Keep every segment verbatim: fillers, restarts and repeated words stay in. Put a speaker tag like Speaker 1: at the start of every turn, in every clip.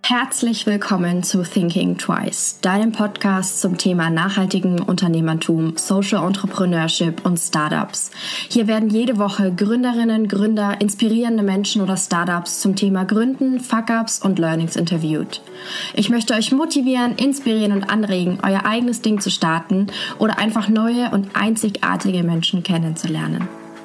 Speaker 1: Herzlich willkommen zu Thinking Twice, deinem Podcast zum Thema nachhaltigen Unternehmertum, Social Entrepreneurship und Startups. Hier werden jede Woche Gründerinnen, Gründer, inspirierende Menschen oder Startups zum Thema Gründen, Fuck-Ups und Learnings interviewt. Ich möchte euch motivieren, inspirieren und anregen, euer eigenes Ding zu starten oder einfach neue und einzigartige Menschen kennenzulernen.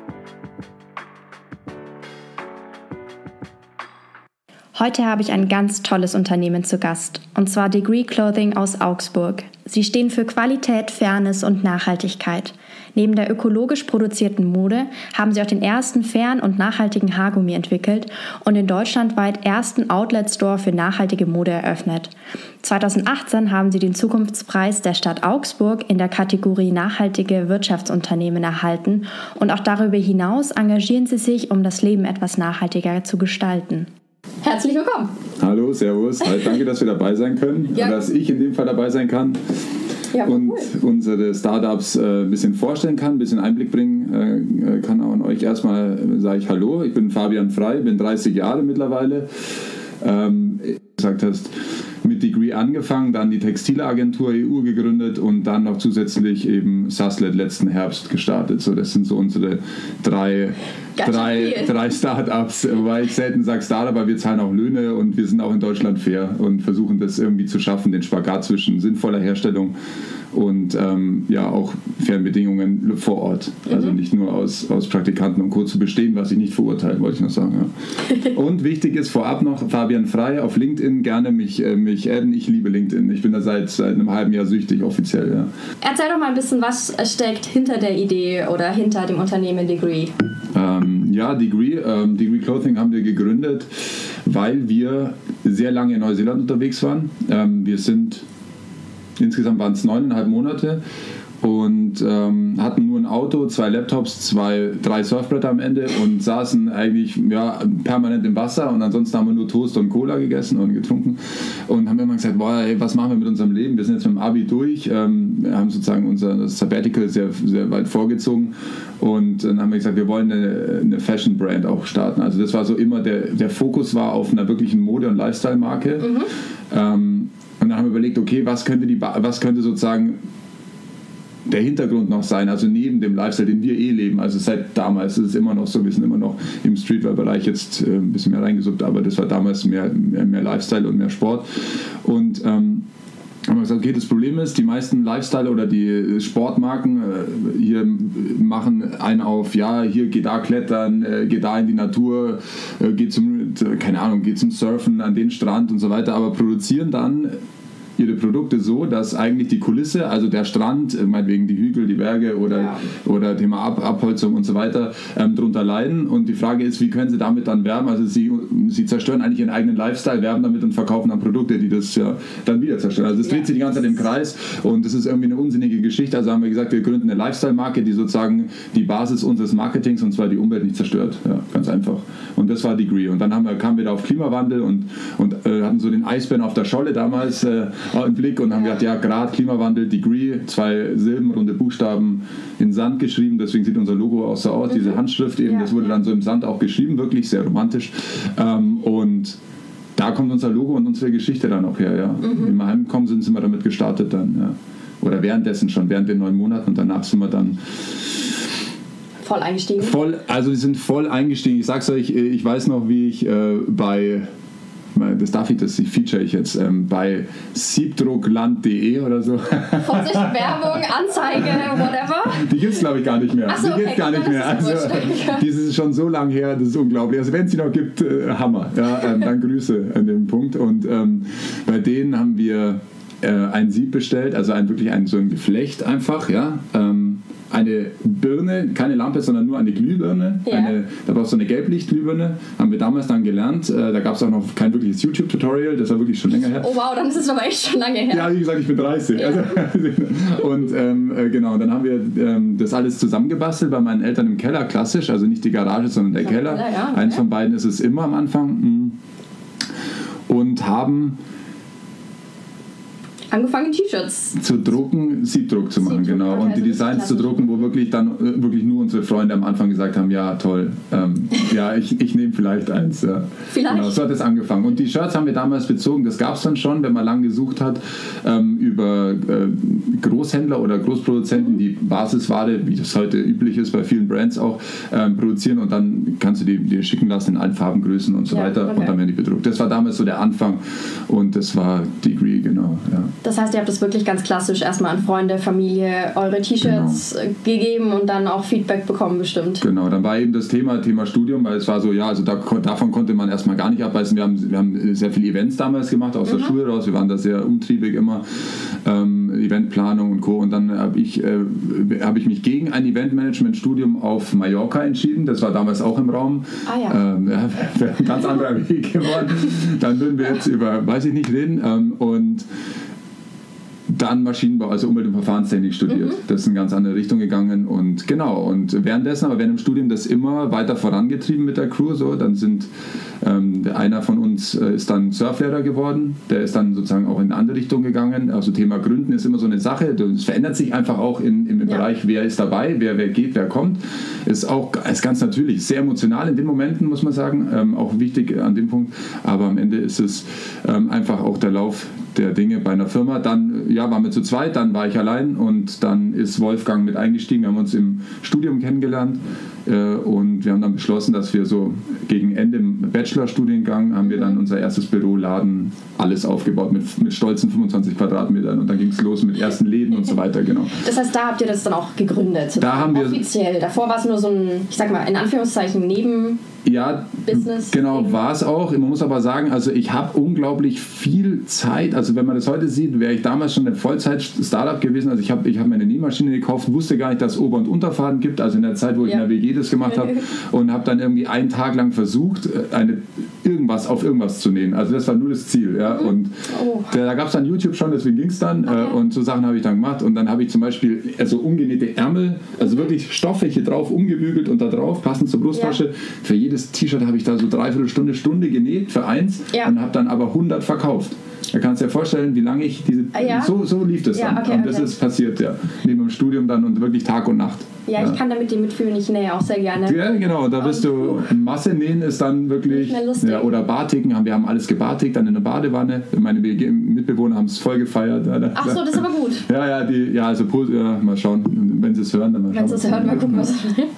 Speaker 1: Heute habe ich ein ganz tolles Unternehmen zu Gast, und zwar Degree Clothing aus Augsburg. Sie stehen für Qualität, Fairness und Nachhaltigkeit. Neben der ökologisch produzierten Mode haben sie auch den ersten fairen und nachhaltigen Haargummi entwickelt und den deutschlandweit ersten Outlet-Store für nachhaltige Mode eröffnet. zweitausendachtzehn haben sie den Zukunftspreis der Stadt Augsburg in der Kategorie Nachhaltige Wirtschaftsunternehmen erhalten und auch darüber hinaus engagieren sie sich, um das Leben etwas nachhaltiger zu gestalten. Herzlich willkommen.
Speaker 2: Hallo, servus. Danke, dass wir dabei sein können, ja. Dass ich in dem Fall dabei sein kann ja, und cool. unsere Startups äh, ein bisschen vorstellen kann, ein bisschen Einblick bringen äh, kann. Auch an euch erstmal sage ich Hallo, ich bin Fabian Frey, bin dreißig Jahre mittlerweile. Ähm, wie du gesagt hast, mit Degree angefangen, dann die Textilagentur E U gegründet und dann noch zusätzlich eben Saslet letzten Herbst gestartet. So, das sind so unsere drei, drei, drei Startups, wobei ich selten sage Startup, aber wir zahlen auch Löhne und wir sind auch in Deutschland fair und versuchen das irgendwie zu schaffen, den Spagat zwischen sinnvoller Herstellung und ähm, ja auch fairen Bedingungen vor Ort. Also mhm. nicht nur aus, aus Praktikanten und Co. zu bestehen, was ich nicht verurteile, wollte ich noch sagen. Ja. Und wichtig ist vorab noch, Fabian Frey auf LinkedIn, gerne mich, äh, mich adden. Ich liebe LinkedIn. Ich bin da seit, seit einem halben Jahr süchtig offiziell. Ja.
Speaker 1: Erzähl doch mal ein bisschen, was steckt hinter der Idee oder hinter dem Unternehmen Degree?
Speaker 2: Ähm, ja, Degree, ähm, Degree Clothing haben wir gegründet, weil wir sehr lange in Neuseeland unterwegs waren. Ähm, wir sind Insgesamt waren es neuneinhalb Monate und ähm, hatten nur ein Auto, zwei Laptops, zwei, drei Surfbretter am Ende und saßen eigentlich ja, permanent im Wasser und ansonsten haben wir nur Toast und Cola gegessen und getrunken und haben immer gesagt, boah, ey, was machen wir mit unserem Leben? Wir sind jetzt mit dem Abi durch, ähm, wir haben sozusagen unser Sabbatical sehr, sehr weit vorgezogen und dann haben wir gesagt, wir wollen eine, eine Fashion-Brand auch starten. Also das war so immer, der, der Fokus war auf einer wirklichen Mode- und Lifestyle-Marke. Mhm. Ähm, Und dann haben wir überlegt, okay, was könnte, die, was könnte sozusagen der Hintergrund noch sein, also neben dem Lifestyle, den wir eh leben. Also seit damals ist es immer noch so, wir sind immer noch im Streetwear-Bereich jetzt äh, ein bisschen mehr reingesucht, aber das war damals mehr, mehr, mehr Lifestyle und mehr Sport. Und ähm, haben wir gesagt, okay, das Problem ist, die meisten Lifestyle- oder die Sportmarken äh, hier machen einen auf, ja, hier geh da klettern, äh, geh da in die Natur, äh, geh zum, keine Ahnung, geh zum Surfen an den Strand und so weiter, aber produzieren dann ihre Produkte so, dass eigentlich die Kulisse, also der Strand, meinetwegen die Hügel, die Berge oder, ja. oder Thema Ab- Abholzung und so weiter, ähm, drunter leiden. Und die Frage ist, wie können sie damit dann werben? Also sie, sie zerstören eigentlich ihren eigenen Lifestyle, werben damit und verkaufen dann Produkte, die das ja dann wieder zerstören. Also es dreht ja. sich die ganze Zeit im Kreis und das ist irgendwie eine unsinnige Geschichte. Also haben wir gesagt, wir gründen eine Lifestyle-Marke, die sozusagen die Basis unseres Marketings, und zwar die Umwelt, nicht zerstört. Ja, ganz einfach. Und das war Degree. Und dann haben wir, kamen wir da auf Klimawandel und, und äh, hatten so den Eisbären auf der Scholle damals äh, im Blick und haben gesagt, ja, Grad, Klimawandel, Degree, zwei Silben, runde Buchstaben in Sand geschrieben, deswegen sieht unser Logo auch so aus, mhm. diese Handschrift eben, ja. das wurde dann so im Sand auch geschrieben, wirklich sehr romantisch. Ähm, und da kommt unser Logo und unsere Geschichte dann auch her, ja. Mhm. Wie wir heimgekommen sind, sind wir damit gestartet dann, ja. Oder währenddessen schon, während den neun Monaten und danach sind wir dann
Speaker 1: voll eingestiegen.
Speaker 2: Voll, also die sind voll eingestiegen. Ich sag's euch, ich weiß noch, wie ich äh, bei das darf ich, das feature ich jetzt ähm, bei siebdruckland punkt de oder so.
Speaker 1: Vorsicht, Werbung, Anzeige, whatever.
Speaker 2: Die gibt es, glaube ich, gar nicht mehr.
Speaker 1: Ach so,
Speaker 2: die gibt es
Speaker 1: okay,
Speaker 2: gar nicht mehr. Also, die ist schon so lange her, das ist unglaublich. Also wenn es sie noch gibt, äh, Hammer. Ja, ähm, dann Grüße an dem Punkt. Und ähm, bei denen haben wir äh, ein Sieb bestellt, also ein, wirklich ein, so ein Geflecht einfach, ja. Ähm, eine Birne, keine Lampe, sondern nur eine Glühbirne. Ja. Eine, da brauchst du eine Gelblichtglühbirne. Haben wir damals dann gelernt. Äh, da gab es auch noch kein wirkliches YouTube-Tutorial. Das war wirklich schon länger her.
Speaker 1: Oh wow, dann ist es aber echt schon lange her.
Speaker 2: Ja, wie gesagt, ich bin dreißig. Ja. Also, und ähm, äh, genau, dann haben wir ähm, das alles zusammengebastelt bei meinen Eltern im Keller, klassisch. Also nicht die Garage, sondern der Keller. Keller ja, Eins ja. von beiden ist es immer am Anfang. Und haben
Speaker 1: angefangen, T-Shirts
Speaker 2: zu drucken, Siebdruck zu machen,
Speaker 1: Siebdruck,
Speaker 2: genau.
Speaker 1: okay,
Speaker 2: Und die
Speaker 1: also
Speaker 2: Designs zu drucken, wo wirklich dann äh, wirklich nur unsere Freunde am Anfang gesagt haben, ja, toll, ähm, ja, ich, ich nehme vielleicht eins. Ja.
Speaker 1: Vielleicht.
Speaker 2: Genau, so hat es angefangen. Und die Shirts haben wir damals bezogen, das gab es dann schon, wenn man lang gesucht hat, ähm, über äh, Großhändler oder Großproduzenten, die Basisware, wie das heute üblich ist, bei vielen Brands auch, ähm, produzieren und dann kannst du die dir schicken lassen in allen Farben, Größen und so
Speaker 1: ja,
Speaker 2: weiter
Speaker 1: okay.
Speaker 2: und dann werden die bedruckt. Das war damals so der Anfang und das war Degree, genau. Ja.
Speaker 1: Das heißt, ihr habt das wirklich ganz klassisch erstmal an Freunde, Familie, eure T-Shirts genau. gegeben und dann auch Feedback bekommen bestimmt.
Speaker 2: Genau, dann war eben das Thema, Thema Studium, weil es war so, ja, also da, davon konnte man erstmal gar nicht abbeißen. Wir haben, wir haben sehr viele Events damals gemacht, aus mhm. der Schule raus, wir waren da sehr umtriebig immer, ähm, Eventplanung und Co. Und dann habe ich, äh, hab ich mich gegen ein Eventmanagement-Studium auf Mallorca entschieden, das war damals auch im Raum.
Speaker 1: Ah ja.
Speaker 2: Ähm, ja, wäre ein ganz anderer Weg geworden. Dann würden wir jetzt über, weiß ich nicht, reden. Ähm, und dann Maschinenbau, also Umwelt- und Verfahrenstechnik studiert. Mhm. Das ist in eine ganz andere Richtung gegangen und genau, und währenddessen, aber während dem Studium das immer weiter vorangetrieben mit der Crew, so, dann sind ähm, einer von uns äh, ist dann Surflehrer geworden, der ist dann sozusagen auch in eine andere Richtung gegangen, also Thema Gründen ist immer so eine Sache, das verändert sich einfach auch in, im ja. Bereich, wer ist dabei, wer, wer geht, wer kommt, ist auch ist ganz natürlich, sehr emotional in den Momenten, muss man sagen, ähm, auch wichtig an dem Punkt, aber am Ende ist es ähm, einfach auch der Lauf der Dinge bei einer Firma. Dann ja, waren wir zu zweit, dann war ich allein und dann ist Wolfgang mit eingestiegen. Wir haben uns im Studium kennengelernt äh, und wir haben dann beschlossen, dass wir so gegen Ende im Bachelorstudiengang haben wir dann unser erstes Büroladen, alles aufgebaut mit, mit stolzen fünfundzwanzig Quadratmetern und dann ging es los mit ersten Läden und so weiter, genau.
Speaker 1: Das heißt, da habt ihr das dann auch gegründet?
Speaker 2: Da haben wir
Speaker 1: offiziell. Davor war es nur so ein, ich sag mal, in Anführungszeichen neben
Speaker 2: Ja,
Speaker 1: Business
Speaker 2: genau, war es auch. Man muss aber sagen, also ich habe unglaublich viel Zeit. Also wenn man das heute sieht, wäre ich damals schon ein Vollzeit-Startup gewesen. Also ich habe ich hab mir eine Nähmaschine gekauft, wusste gar nicht, dass es Ober- und Unterfaden gibt. Also in der Zeit, wo ich ja. in der W G das gemacht habe und habe dann irgendwie einen Tag lang versucht, eine, irgendwas auf irgendwas zu nähen. Also das war nur das Ziel. Ja.
Speaker 1: Mhm.
Speaker 2: Und
Speaker 1: oh.
Speaker 2: da, da gab es dann YouTube schon, deswegen ging es dann. Okay. Und so Sachen habe ich dann gemacht. Und dann habe ich zum Beispiel also umgenähte Ärmel, also wirklich Stoffe hier drauf umgebügelt und da drauf, passend zur Brusttasche, ja. für jedes T-Shirt habe ich da so dreiviertel Stunde, Stunde genäht für eins ja. und habe dann aber hundert verkauft. Da kannst du dir vorstellen, wie lange ich diese... Ja. So, so lief das ja, dann. Okay, und das okay. ist passiert, ja. Neben dem Studium dann und wirklich Tag und Nacht.
Speaker 1: Ja,
Speaker 2: ja.
Speaker 1: ich kann damit dir mitfühlen, ich nähe auch sehr gerne.
Speaker 2: Ja, genau, da bist du... Masse nähen ist dann wirklich... Ja, oder Bartiken, wir haben alles gebartigt, dann in der Badewanne. Meine Mitbewohner haben es voll gefeiert.
Speaker 1: Ach so, das ist aber gut.
Speaker 2: Ja, ja, die, ja also ja, mal schauen, wenn sie es hören, dann mal schauen.
Speaker 1: Wenn sie es hören, mal gucken, was...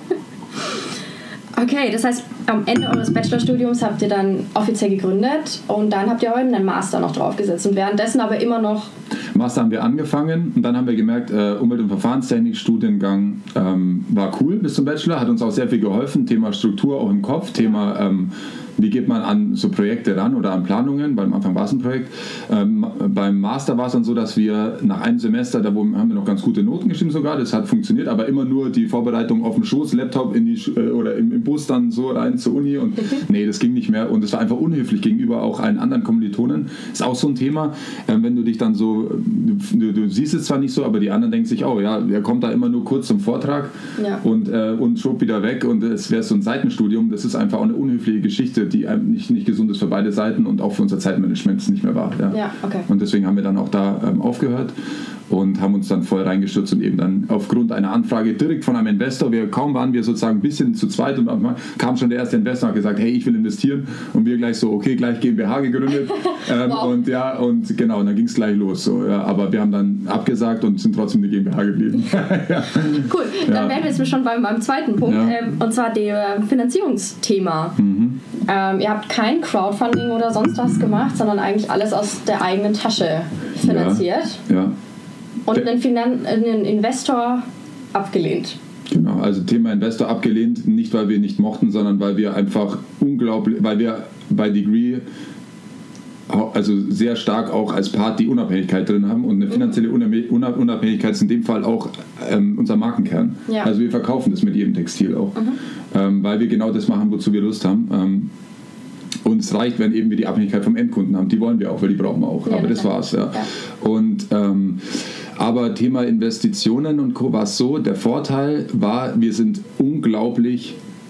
Speaker 1: Okay, das heißt, am Ende eures Bachelorstudiums habt ihr dann offiziell gegründet und dann habt ihr euren Master noch draufgesetzt und währenddessen aber immer noch...
Speaker 2: Master haben wir angefangen und dann haben wir gemerkt, äh, Umwelt- und Verfahrenstechnik-Studiengang ähm, war cool bis zum Bachelor, hat uns auch sehr viel geholfen, Thema Struktur auch im Kopf, Thema... Ähm, wie geht man an so Projekte ran oder an Planungen, weil am Anfang war es ein Projekt. Ähm, beim Master war es dann so, dass wir nach einem Semester, da haben wir noch ganz gute Noten geschrieben sogar, das hat funktioniert, aber immer nur die Vorbereitung auf dem Schoß, Laptop in die äh, oder im, im Bus dann so rein zur Uni und nee, das ging nicht mehr und es war einfach unhöflich gegenüber auch allen anderen Kommilitonen. Ist auch so ein Thema, ähm, wenn du dich dann so, du, du siehst es zwar nicht so, aber die anderen denken sich, oh ja, der kommt da immer nur kurz zum Vortrag ja. und, äh, und schob wieder weg und es wäre so ein Seitenstudium, das ist einfach auch eine unhöfliche Geschichte, die nicht, nicht gesund ist für beide Seiten und auch für unser Zeitmanagement nicht mehr war. Ja.
Speaker 1: Ja, okay.
Speaker 2: Und deswegen haben wir dann auch da ähm, aufgehört und haben uns dann voll reingestürzt und eben dann aufgrund einer Anfrage direkt von einem Investor, wir, kaum waren wir sozusagen ein bisschen zu zweit und kam schon der erste Investor und hat gesagt, hey, ich will investieren und wir gleich so, okay, gleich GmbH gegründet ähm, wow. und ja, und genau, und dann ging es gleich los. So, ja, aber wir haben dann abgesagt und sind trotzdem die GmbH geblieben.
Speaker 1: ja. Cool, dann ja. wären wir jetzt schon beim, beim zweiten Punkt
Speaker 2: ja.
Speaker 1: ähm, und zwar der Finanzierungsthema. Mhm. Ähm, ihr habt kein Crowdfunding oder sonst was gemacht, sondern eigentlich alles aus der eigenen Tasche finanziert.
Speaker 2: Ja. ja.
Speaker 1: Und einen, Finan- einen Investor abgelehnt.
Speaker 2: Genau, also Thema Investor abgelehnt, nicht weil wir nicht mochten, sondern weil wir einfach unglaublich, weil wir bei Degree also sehr stark auch als Part die Unabhängigkeit drin haben und eine finanzielle Unabhängigkeit ist in dem Fall auch ähm, unser Markenkern. Ja. Also wir verkaufen das mit jedem Textil auch, mhm. ähm, weil wir genau das machen, wozu wir Lust haben. Ähm, und es reicht, wenn eben wir die Abhängigkeit vom Endkunden haben. Die wollen wir auch, weil die brauchen wir auch. Ja, aber das war's. Ja. ja. Und ähm, aber Thema Investitionen und Co. war es so, der Vorteil war, wir sind unglaublich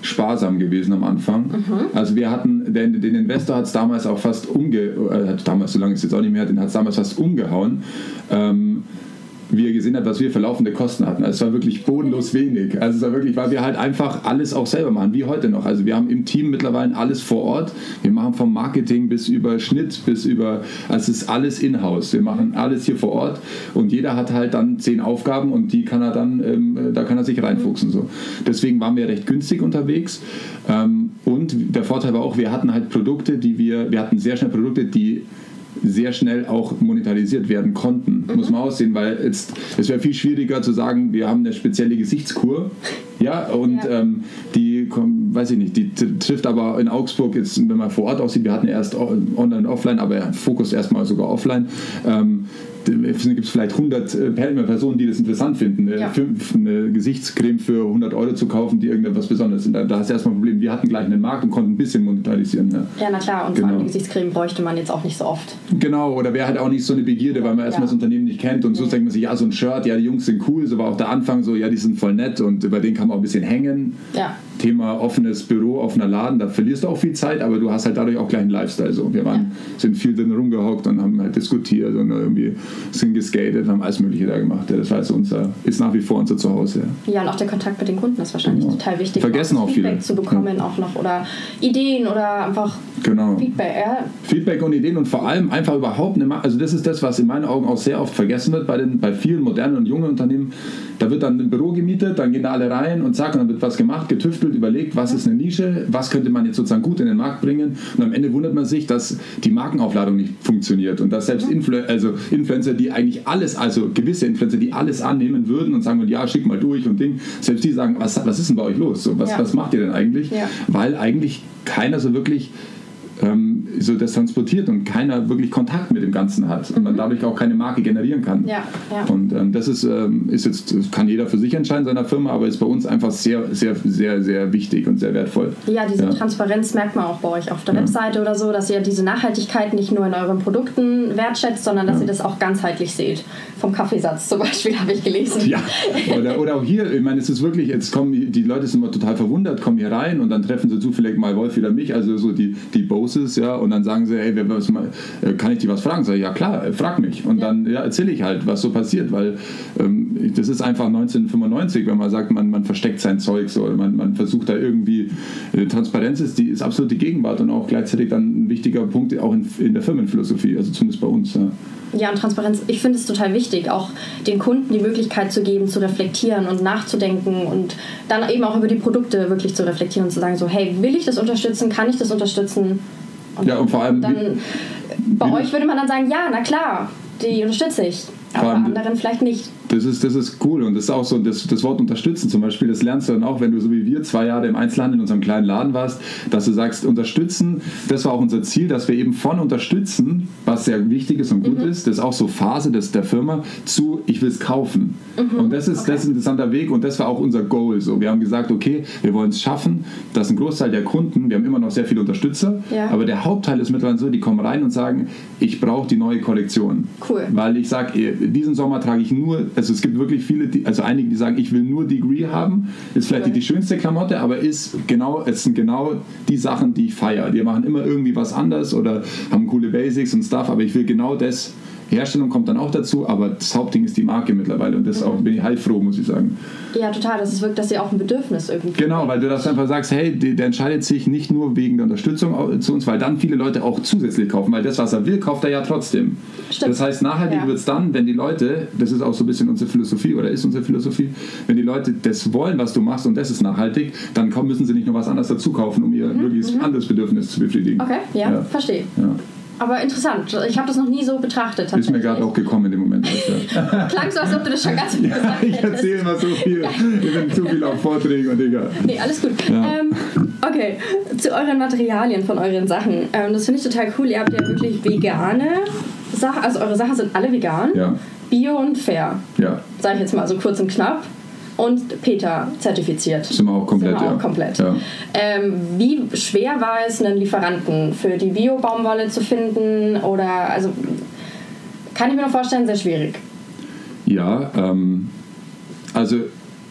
Speaker 2: sparsam gewesen am Anfang. Mhm. Also wir hatten, den, den Investor hat es damals auch fast umge... Äh, damals, so lange ist es jetzt auch nicht mehr, den hat es damals fast umgehauen. Ähm, wie er gesehen hat, was wir für laufende Kosten hatten. Also es war wirklich bodenlos wenig. Also es war wirklich, weil wir halt einfach alles auch selber machen, wie heute noch. Also wir haben im Team mittlerweile alles vor Ort. Wir machen vom Marketing bis über Schnitt, bis über, also es ist alles in-house. Wir machen alles hier vor Ort und jeder hat halt dann zehn Aufgaben und die kann er dann, ähm, da kann er sich reinfuchsen. So. Deswegen waren wir recht günstig unterwegs. Ähm, und der Vorteil war auch, wir hatten halt Produkte, die wir, wir hatten sehr schnell Produkte, die sehr schnell auch monetarisiert werden konnten, mhm. muss man aussehen, weil jetzt, es wäre viel schwieriger zu sagen, wir haben eine spezielle Gesichtskur, ja, und ja. Ähm, die, weiß ich nicht, die trifft aber in Augsburg jetzt, wenn man vor Ort aussieht, wir hatten erst online und offline, aber Fokus erstmal sogar offline, ähm, gibt es vielleicht hundert Personen, die das interessant finden, ja. eine Gesichtscreme für hundert Euro zu kaufen, die irgendetwas Besonderes sind. Da, da hast du erstmal ein Problem. Wir hatten gleich einen Markt und konnten ein bisschen monetarisieren. Ja,
Speaker 1: ja na klar. Und genau. Vor allem die Gesichtscreme bräuchte man jetzt auch nicht so oft.
Speaker 2: Genau, oder wäre halt auch nicht so eine Begierde, weil man erstmal ja. das Unternehmen nicht kennt. Und so ja. denkt man sich, ja, so ein Shirt, ja, die Jungs sind cool. So war auch der Anfang so, ja, die sind voll nett und über den kann man auch ein bisschen hängen. Ja. Thema offenes Büro, offener Laden, da verlierst du auch viel Zeit, aber du hast halt dadurch auch gleich einen Lifestyle. So. Wir waren, ja. sind viel drin rumgehockt und haben halt diskutiert und irgendwie sind geskatet, haben alles Mögliche da gemacht. Das war also unser, ist nach wie vor unser Zuhause.
Speaker 1: Ja. ja, und auch der Kontakt mit den Kunden ist wahrscheinlich genau. total wichtig.
Speaker 2: Vergessen auch
Speaker 1: Feedback
Speaker 2: viele.
Speaker 1: zu bekommen ja. auch noch oder Ideen oder einfach
Speaker 2: genau.
Speaker 1: Feedback. Ja.
Speaker 2: Feedback und Ideen und vor allem einfach überhaupt eine, also das ist das, was in meinen Augen auch sehr oft vergessen wird bei, den, bei vielen modernen und jungen Unternehmen. Da wird dann ein Büro gemietet, dann gehen da alle rein und zack, und dann wird was gemacht, getüftelt, überlegt, was ist eine Nische, was könnte man jetzt sozusagen gut in den Markt bringen und am Ende wundert man sich, dass die Markenaufladung nicht funktioniert und dass selbst Influ- also Influencer, die eigentlich alles, also gewisse Influencer, die alles annehmen würden und sagen, ja, schick mal durch und Ding, selbst die sagen, was, was ist denn bei euch los? So, was, ja. was macht ihr denn eigentlich? Ja. Weil eigentlich keiner so wirklich ähm, so das transportiert und keiner wirklich Kontakt mit dem Ganzen hat und man dadurch auch keine Marke generieren kann. Ja, ja. Und ähm, das ist, ähm, ist jetzt, das kann jeder für sich entscheiden, seiner Firma, aber ist bei uns einfach sehr, sehr, sehr, sehr wichtig und sehr wertvoll.
Speaker 1: Ja, diese ja. Transparenz merkt man auch bei euch auf der ja. Webseite oder so, dass ihr diese Nachhaltigkeit nicht nur in euren Produkten wertschätzt, sondern dass ja. ihr das auch ganzheitlich seht. Vom Kaffeesatz zum Beispiel habe ich gelesen.
Speaker 2: Ja, oder, oder auch hier, ich meine, es ist wirklich, jetzt kommen die Leute sind immer total verwundert, kommen hier rein und dann treffen sie zufällig mal Wolf oder mich, also so die, die Boses, ja, und dann sagen sie, hey, wer, was, kann ich dir was fragen? Sag ich, ja klar, frag mich. Und ja. dann ja, erzähle ich halt, was so passiert, weil ähm, das ist einfach neunzehnhundertfünfundneunzig, wenn man sagt, man, man versteckt sein Zeug so, man, man versucht da irgendwie, äh, Transparenz ist, die ist absolut die Gegenwart und auch gleichzeitig dann ein wichtiger Punkt auch in, in der Firmenphilosophie, also zumindest bei uns. Ja.
Speaker 1: Ja, und Transparenz, ich finde es total wichtig, auch den Kunden die Möglichkeit zu geben, zu reflektieren und nachzudenken und dann eben auch über die Produkte wirklich zu reflektieren und zu sagen, so, hey, will ich das unterstützen, kann ich das unterstützen? Und
Speaker 2: ja, und vor allem...
Speaker 1: Dann,
Speaker 2: wie,
Speaker 1: bei
Speaker 2: wie
Speaker 1: euch würde man dann sagen, ja, na klar, die unterstütze ich, aber bei anderen vielleicht nicht.
Speaker 2: Das ist, das ist cool und das ist auch so, das, das Wort unterstützen zum Beispiel, das lernst du dann auch, wenn du so wie wir zwei Jahre im Einzelhandel in unserem kleinen Laden warst, dass du sagst, unterstützen, das war auch unser Ziel, dass wir eben von unterstützen, was sehr wichtig ist und gut mhm. ist, das ist auch so Phase des, der Firma, zu ich will es kaufen. Mhm. Und das ist, okay. das ist ein interessanter Weg und das war auch unser Goal. So. Wir haben gesagt, okay, wir wollen es schaffen, dass ein Großteil der Kunden, wir haben immer noch sehr viele Unterstützer, ja. aber der Hauptteil ist mittlerweile so, die kommen rein und sagen, ich brauche die neue Kollektion.
Speaker 1: Cool.
Speaker 2: Weil ich sage, diesen Sommer trage ich nur, also es gibt wirklich viele, die, also einige, die sagen, ich will nur Degree haben, ist vielleicht okay. nicht die schönste Klamotte, aber ist genau, es sind genau die Sachen, die ich feiere. Die machen immer irgendwie was anders oder haben coole Basics und Stuff, aber ich will genau das. Herstellung kommt dann auch dazu, aber das Hauptding ist die Marke mittlerweile und das mhm. auch, bin ich heilfroh, muss ich sagen.
Speaker 1: Ja, total. Das ist wirklich, dass ihr auch ein Bedürfnis irgendwie.
Speaker 2: Genau, weil du das einfach sagst, hey, der, der entscheidet sich nicht nur wegen der Unterstützung zu uns, weil dann viele Leute auch zusätzlich kaufen, weil das, was er will, kauft er ja trotzdem. Stimmt. Das heißt, nachhaltig ja. wird es dann, wenn die Leute, das ist auch so ein bisschen unsere Philosophie oder ist unsere Philosophie, wenn die Leute das wollen, was du machst und das ist nachhaltig, dann müssen sie nicht noch was anderes dazu kaufen, um ihr mhm. möglichst mhm. anderes Bedürfnis zu befriedigen.
Speaker 1: Okay, ja, ja. verstehe. Ja. Aber interessant. Ich habe das noch nie so betrachtet.
Speaker 2: Ist mir gerade auch gekommen in dem Moment.
Speaker 1: Klang so, als ob du das schon ganz viel gesagt hättest.
Speaker 2: Ich erzähle immer so viel. Ich bin zu viel auf Vorträgen und egal.
Speaker 1: Nee, alles gut. Ja. Ähm, okay, zu euren Materialien von euren Sachen. Ähm, das finde ich total cool. Ihr habt ja wirklich vegane Sachen. Also eure Sachen sind alle vegan.
Speaker 2: Ja.
Speaker 1: Bio und fair.
Speaker 2: Ja.
Speaker 1: Sag ich jetzt mal so kurz und knapp. Und PETA zertifiziert.
Speaker 2: Sind wir auch komplett,
Speaker 1: Sind wir auch
Speaker 2: ja.
Speaker 1: komplett.
Speaker 2: Ja.
Speaker 1: Ähm, wie schwer war es, einen Lieferanten für die Bio-Baumwolle zu finden? Oder, also, kann ich mir noch vorstellen, sehr schwierig.
Speaker 2: Ja, ähm, also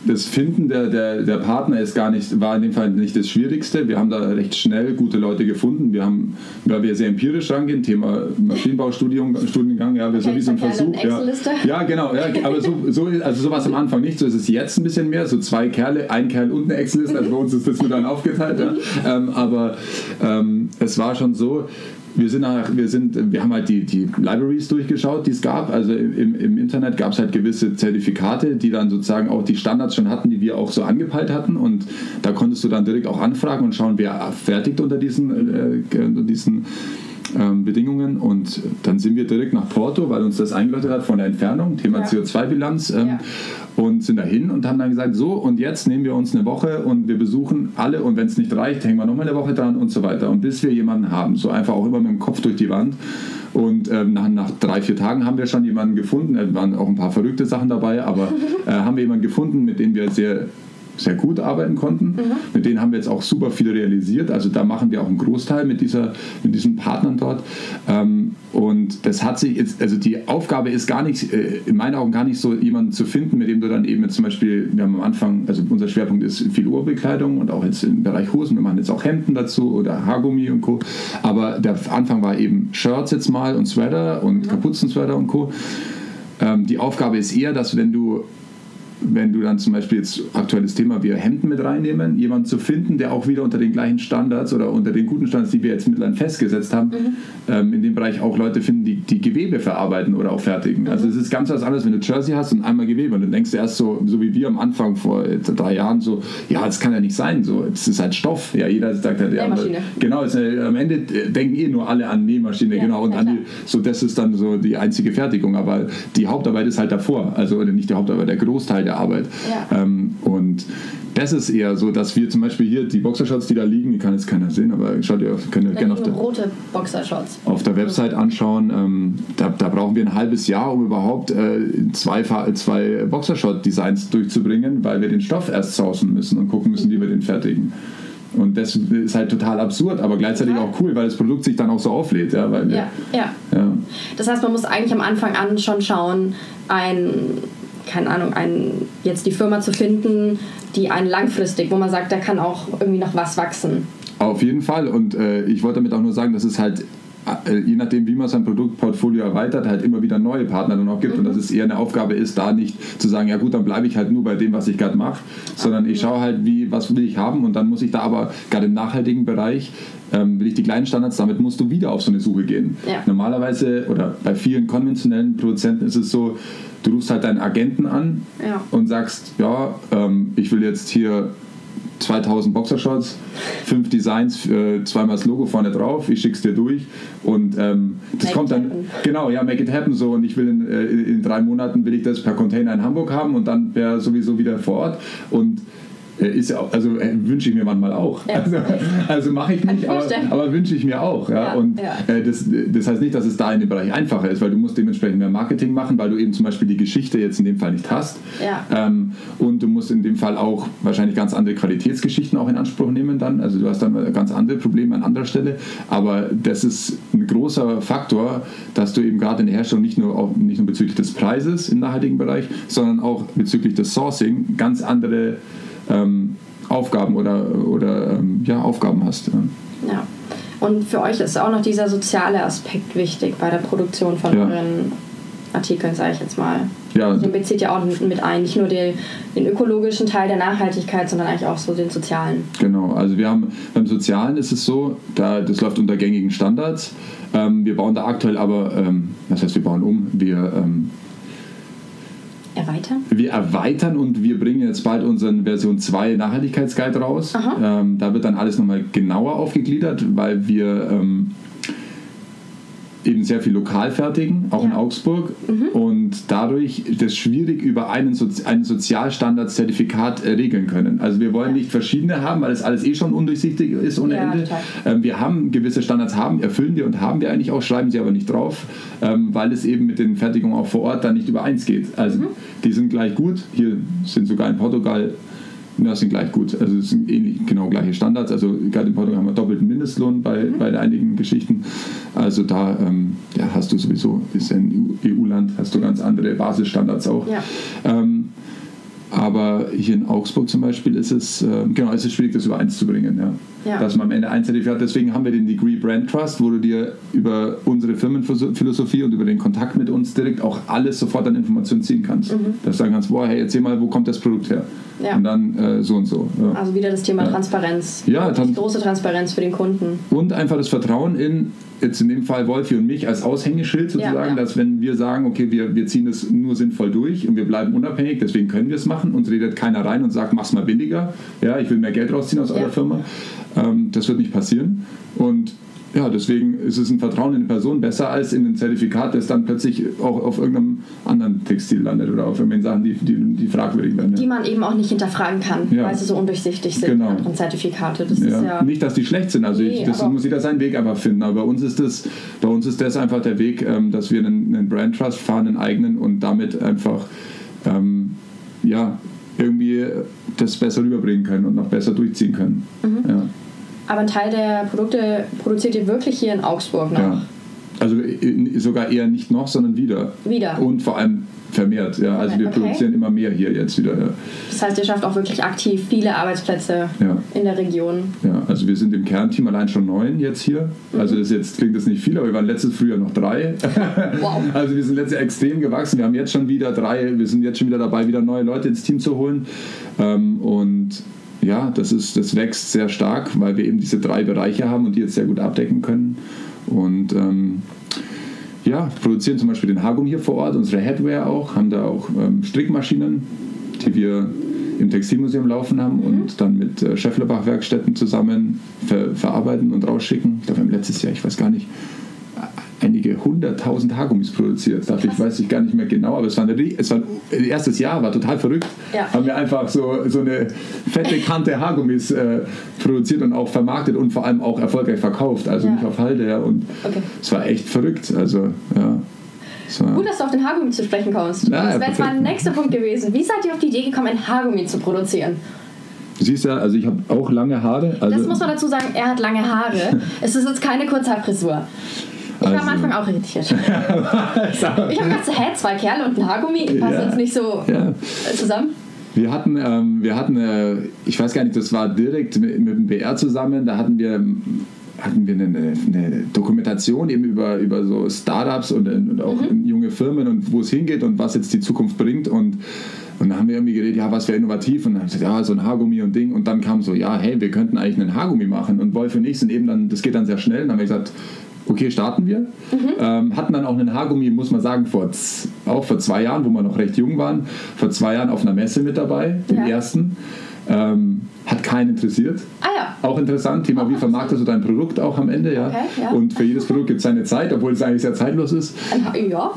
Speaker 2: das Finden der, der, der Partner ist gar nicht, war in dem Fall nicht das Schwierigste. Wir haben da recht schnell gute Leute gefunden. Wir haben, weil wir sehr empirisch rangehen, Thema Maschinenbaustudiengang, ja, wir okay, so wie so ein Versuch. Ja. ja, genau, ja, aber so, so, also sowas am Anfang nicht. So ist es jetzt ein bisschen mehr, so zwei Kerle, ein Kerl und eine Excel-Liste, also bei uns ist das nur dann aufgeteilt. Ja. Ähm, aber ähm, es war schon so, Wir sind, nach, wir sind, wir haben halt die, die Libraries durchgeschaut, die es gab. Also im, im Internet gab es halt gewisse Zertifikate, die dann sozusagen auch die Standards schon hatten, die wir auch so angepeilt hatten. Und da konntest du dann direkt auch anfragen und schauen, wer fertigt unter diesen, äh, unter diesen ähm, Bedingungen. Und dann sind wir direkt nach Porto, weil uns das eingeläutet hat von der Entfernung, Thema ja. C O zwei Bilanz. Ähm, ja. Und sind dahin und haben dann gesagt, so und jetzt nehmen wir uns eine Woche und wir besuchen alle und wenn es nicht reicht, hängen wir nochmal eine Woche dran und so weiter. Und bis wir jemanden haben, so einfach auch immer mit dem Kopf durch die Wand. Und ähm, nach, nach drei, vier Tagen haben wir schon jemanden gefunden, es waren auch ein paar verrückte Sachen dabei, aber äh, haben wir jemanden gefunden, mit dem wir sehr sehr gut arbeiten konnten. Mhm. Mit denen haben wir jetzt auch super viel realisiert. Also da machen wir auch einen Großteil mit, dieser, mit diesen Partnern dort. Ähm, und das hat sich jetzt, also die Aufgabe ist gar nicht, äh, in meinen Augen gar nicht so, jemanden zu finden, mit dem du dann eben jetzt zum Beispiel, wir haben am Anfang, also unser Schwerpunkt ist viel Urbekleidung und auch jetzt im Bereich Hosen, wir machen jetzt auch Hemden dazu oder Haargummi und Co. Aber der Anfang war eben Shirts jetzt mal und Sweater und mhm. Kapuzensweater und Co. Ähm, die Aufgabe ist eher, dass wenn du wenn du dann zum Beispiel jetzt aktuelles Thema, wir Hemden mit reinnehmen, jemanden zu finden, der auch wieder unter den gleichen Standards oder unter den guten Standards, die wir jetzt mittlerweile festgesetzt haben, mhm. ähm, in dem Bereich auch Leute finden, die, die Gewebe verarbeiten oder auch fertigen. Mhm. Also es ist ganz was anderes, wenn du Jersey hast und einmal Gewebe und dann denkst du erst so, so wie wir am Anfang vor drei Jahren so, ja, das kann ja nicht sein, so, es ist halt Stoff. Ja, jeder sagt halt, ja, genau, es, äh, am Ende denken eh nur alle an Nähmaschine, ja, genau, und an die, so das ist dann so die einzige Fertigung, aber die Hauptarbeit ist halt davor, also oder nicht die Hauptarbeit, der Großteil der Arbeit. Ja. Ähm, und das ist eher so, dass wir zum Beispiel hier die Boxershorts, die da liegen, die kann jetzt keiner sehen, aber schaut ihr, könnt ihr gerne auf der,
Speaker 3: rote Boxershorts.
Speaker 2: auf der Website anschauen. Ähm, da, da brauchen wir ein halbes Jahr, um überhaupt äh, zwei, zwei Boxershort-Designs durchzubringen, weil wir den Stoff erst sourcen müssen und gucken müssen, wie wir den fertigen. Und das ist halt total absurd, aber gleichzeitig ja. auch cool, weil das Produkt sich dann auch so auflädt. Ja, weil wir,
Speaker 3: ja, ja. ja. Das heißt, man muss eigentlich am Anfang an schon schauen, ein keine Ahnung, einen, jetzt die Firma zu finden, die einen langfristig, wo man sagt, da kann auch irgendwie noch was wachsen.
Speaker 2: Auf jeden Fall und äh, ich wollte damit auch nur sagen, dass es halt äh, je nachdem, wie man sein Produktportfolio erweitert, halt immer wieder neue Partner dann auch gibt mhm. und dass es eher eine Aufgabe ist, da nicht zu sagen, ja gut, dann bleibe ich halt nur bei dem, was ich gerade mache, sondern ich schaue halt, wie, was will ich haben und dann muss ich da aber gerade im nachhaltigen Bereich ähm, will ich die kleinen Standards, damit musst du wieder auf so eine Suche gehen. Ja. Normalerweise oder bei vielen konventionellen Produzenten ist es so, du rufst halt deinen Agenten an ja. und sagst, ja, ähm, ich will jetzt hier zweitausend Boxershorts, fünf Designs, äh, zweimal das Logo vorne drauf, ich schick's dir durch und ähm, das make kommt dann, happen. genau, ja, make it happen so und ich will in, äh, in drei Monaten will ich das per Container in Hamburg haben und dann wäre sowieso wieder vor Ort und ist ja auch, also äh, wünsche ich mir manchmal auch. Ja. Also, also mache ich nicht, aber, aber wünsche ich mir auch. Ja? Ja, und ja. Äh, das, das heißt nicht, dass es da in dem Bereich einfacher ist, weil du musst dementsprechend mehr Marketing machen, weil du eben zum Beispiel die Geschichte jetzt in dem Fall nicht hast. Ja. Ähm, und du musst in dem Fall auch wahrscheinlich ganz andere Qualitätsgeschichten auch in Anspruch nehmen dann. Also du hast dann ganz andere Probleme an anderer Stelle. Aber das ist ein großer Faktor, dass du eben gerade in der Herstellung nicht nur, auch, nicht nur bezüglich des Preises im nachhaltigen Bereich, sondern auch bezüglich des Sourcing ganz andere Ähm, Aufgaben oder, oder ähm, ja, Aufgaben hast. Ja.
Speaker 3: ja. Und für euch ist auch noch dieser soziale Aspekt wichtig bei der Produktion von ja. euren Artikeln, sage ich jetzt mal. Ja. Also bezieht ja auch mit ein, nicht nur den, den ökologischen Teil der Nachhaltigkeit, sondern eigentlich auch so den sozialen.
Speaker 2: Genau, also wir haben beim Sozialen ist es so, da, das läuft unter gängigen Standards. Ähm, wir bauen da aktuell aber, ähm, das heißt wir bauen um, wir ähm,
Speaker 3: Erweitern?
Speaker 2: Wir erweitern und wir bringen jetzt bald unseren Version zwei Nachhaltigkeitsguide raus. Ähm, da wird dann alles nochmal genauer aufgegliedert, weil wir ähm, eben sehr viel lokal fertigen, auch ja. in Augsburg. Mhm. Und dadurch das schwierig über einen, Sozi- einen Sozialstandardszertifikat äh, regeln können. Also wir wollen ja. nicht verschiedene haben, weil es alles eh schon undurchsichtig ist ohne ja, Ende. Ähm, wir haben gewisse Standards, haben, erfüllen wir und haben wir eigentlich auch, schreiben sie aber nicht drauf, ähm, weil es eben mit den Fertigungen auch vor Ort dann nicht übereins geht. Also mhm. die sind gleich gut. Hier sind sogar in Portugal das sind gleich gut. Also es sind ähnlich, genau gleiche Standards. Also gerade in Portugal haben wir doppelten Mindestlohn bei, mhm. bei einigen Geschichten. Also da ähm, ja, hast du sowieso, ist ein E U-Land, hast du ganz andere Basisstandards auch. Ja. Ähm, aber hier in Augsburg zum Beispiel ist es, äh, genau, es ist schwierig, das über eins zu bringen. Ja. Ja. Dass man am Ende ein Zertifikat hat. Deswegen haben wir den Degree Brand Trust, wo du dir über unsere Firmenphilosophie und über den Kontakt mit uns direkt auch alles sofort an Informationen ziehen kannst. Mhm. Dass du sagen kannst, boah, hey, erzähl mal, wo kommt das Produkt her? Ja. Und dann äh, so und so. Ja.
Speaker 3: Also wieder das Thema ja. Transparenz. Ja, dann, große Transparenz für den Kunden.
Speaker 2: Und einfach das Vertrauen in, jetzt in dem Fall Wolfi und mich als Aushängeschild sozusagen, ja, ja. dass wenn wir sagen, okay, wir, wir ziehen das nur sinnvoll durch und wir bleiben unabhängig, deswegen können wir es machen, uns redet keiner rein und sagt, mach's mal billiger, ja, ich will mehr Geld rausziehen aus ja. eurer Firma. Ähm, das wird nicht passieren. Und ja, deswegen ist es ein Vertrauen in eine Person besser als in ein Zertifikat, das dann plötzlich auch auf irgendeinem anderen Textil landet oder auf irgendwelchen Sachen, die, die, die fragwürdig werden. Ja.
Speaker 3: Die man eben auch nicht hinterfragen kann, ja. weil sie so undurchsichtig sind,
Speaker 2: genau.
Speaker 3: anderen Zertifikate. Das
Speaker 2: ja.
Speaker 3: ist ja
Speaker 2: nicht, dass die schlecht sind, also nee, ich, das muss jeder seinen Weg einfach finden, aber bei uns ist das, bei uns ist das einfach der Weg, ähm, dass wir einen, einen Brand Trust fahren, einen eigenen und damit einfach ähm, ja, irgendwie das besser rüberbringen können und noch besser durchziehen können. Mhm. Ja.
Speaker 3: Aber ein Teil der Produkte produziert ihr wirklich hier in Augsburg noch?
Speaker 2: Ja. Also sogar eher nicht noch, sondern wieder.
Speaker 3: Wieder.
Speaker 2: Und vor allem vermehrt. Ja. Also wir okay. produzieren immer mehr hier jetzt wieder. Ja.
Speaker 3: Das heißt, ihr schafft auch wirklich aktiv viele Arbeitsplätze ja. in der Region.
Speaker 2: Ja, also wir sind im Kernteam allein schon neun jetzt hier. Mhm. Also das jetzt klingt das nicht viel, aber wir waren letztes Frühjahr noch drei. Wow. Also wir sind letztes Jahr extrem gewachsen. Wir haben jetzt schon wieder drei, wir sind jetzt schon wieder dabei, wieder neue Leute ins Team zu holen. Und ja, das, ist, das wächst sehr stark, weil wir eben diese drei Bereiche haben und die jetzt sehr gut abdecken können. Und ähm, ja, produzieren zum Beispiel den Haargummi hier vor Ort, unsere Headwear auch, haben da auch ähm, Strickmaschinen, die wir im Textilmuseum laufen haben mhm. und dann mit äh, Schefflerbach-Werkstätten zusammen ver- verarbeiten und rausschicken. Ich glaube, wir haben letztes Jahr, ich weiß gar nicht, einige hunderttausend Haargummis produziert. Dafür ich weiß ich gar nicht mehr genau, aber es war, eine, es war ein erstes Jahr, war total verrückt. Ja. Haben wir einfach so, so eine fette Kante Haargummis äh, produziert und auch vermarktet und vor allem auch erfolgreich verkauft. Also ja. nicht auf Halde. Ja. Und okay. es war echt verrückt. Also, ja.
Speaker 3: Gut, dass du auf den Haargummi zu sprechen kommst. Ja, das wäre jetzt mein nächster Punkt gewesen. Wie seid ihr auf die Idee gekommen, ein Haargummi zu produzieren?
Speaker 2: Du siehst ja, also ich habe auch lange Haare. Also
Speaker 3: das muss man dazu sagen, er hat lange Haare. Es ist jetzt keine Kurzhaarfrisur. Ich war also. am Anfang auch irritiert. Ich habe gedacht, hä, zwei Kerle und ein Haargummi, passt ja, jetzt nicht so ja. zusammen?
Speaker 2: Wir hatten, ähm, wir hatten äh, ich weiß gar nicht, das war direkt mit, mit dem B R zusammen, da hatten wir, hatten wir eine, eine Dokumentation eben über, über so Startups und, und auch mhm. junge Firmen und wo es hingeht und was jetzt die Zukunft bringt und Und dann haben wir irgendwie geredet, ja, was wäre innovativ? Und dann haben wir gesagt, ja, so ein Haargummi und Ding. Und dann kam so, ja, hey, wir könnten eigentlich einen Haargummi machen. Und Wolf und ich sind eben dann, das geht dann sehr schnell. Und dann haben wir gesagt, okay, starten wir. Mhm. Ähm, hatten dann auch einen Haargummi, muss man sagen, vor, auch vor zwei Jahren, wo wir noch recht jung waren, vor zwei Jahren auf einer Messe mit dabei, den ja. ersten. Ähm, hat keinen interessiert.
Speaker 3: Ah ja.
Speaker 2: Auch interessant, Thema, wie vermarktest du dein Produkt auch am Ende, ja.
Speaker 3: Okay, ja.
Speaker 2: Und für jedes Produkt gibt es seine Zeit, obwohl es eigentlich sehr zeitlos ist.
Speaker 3: Ja,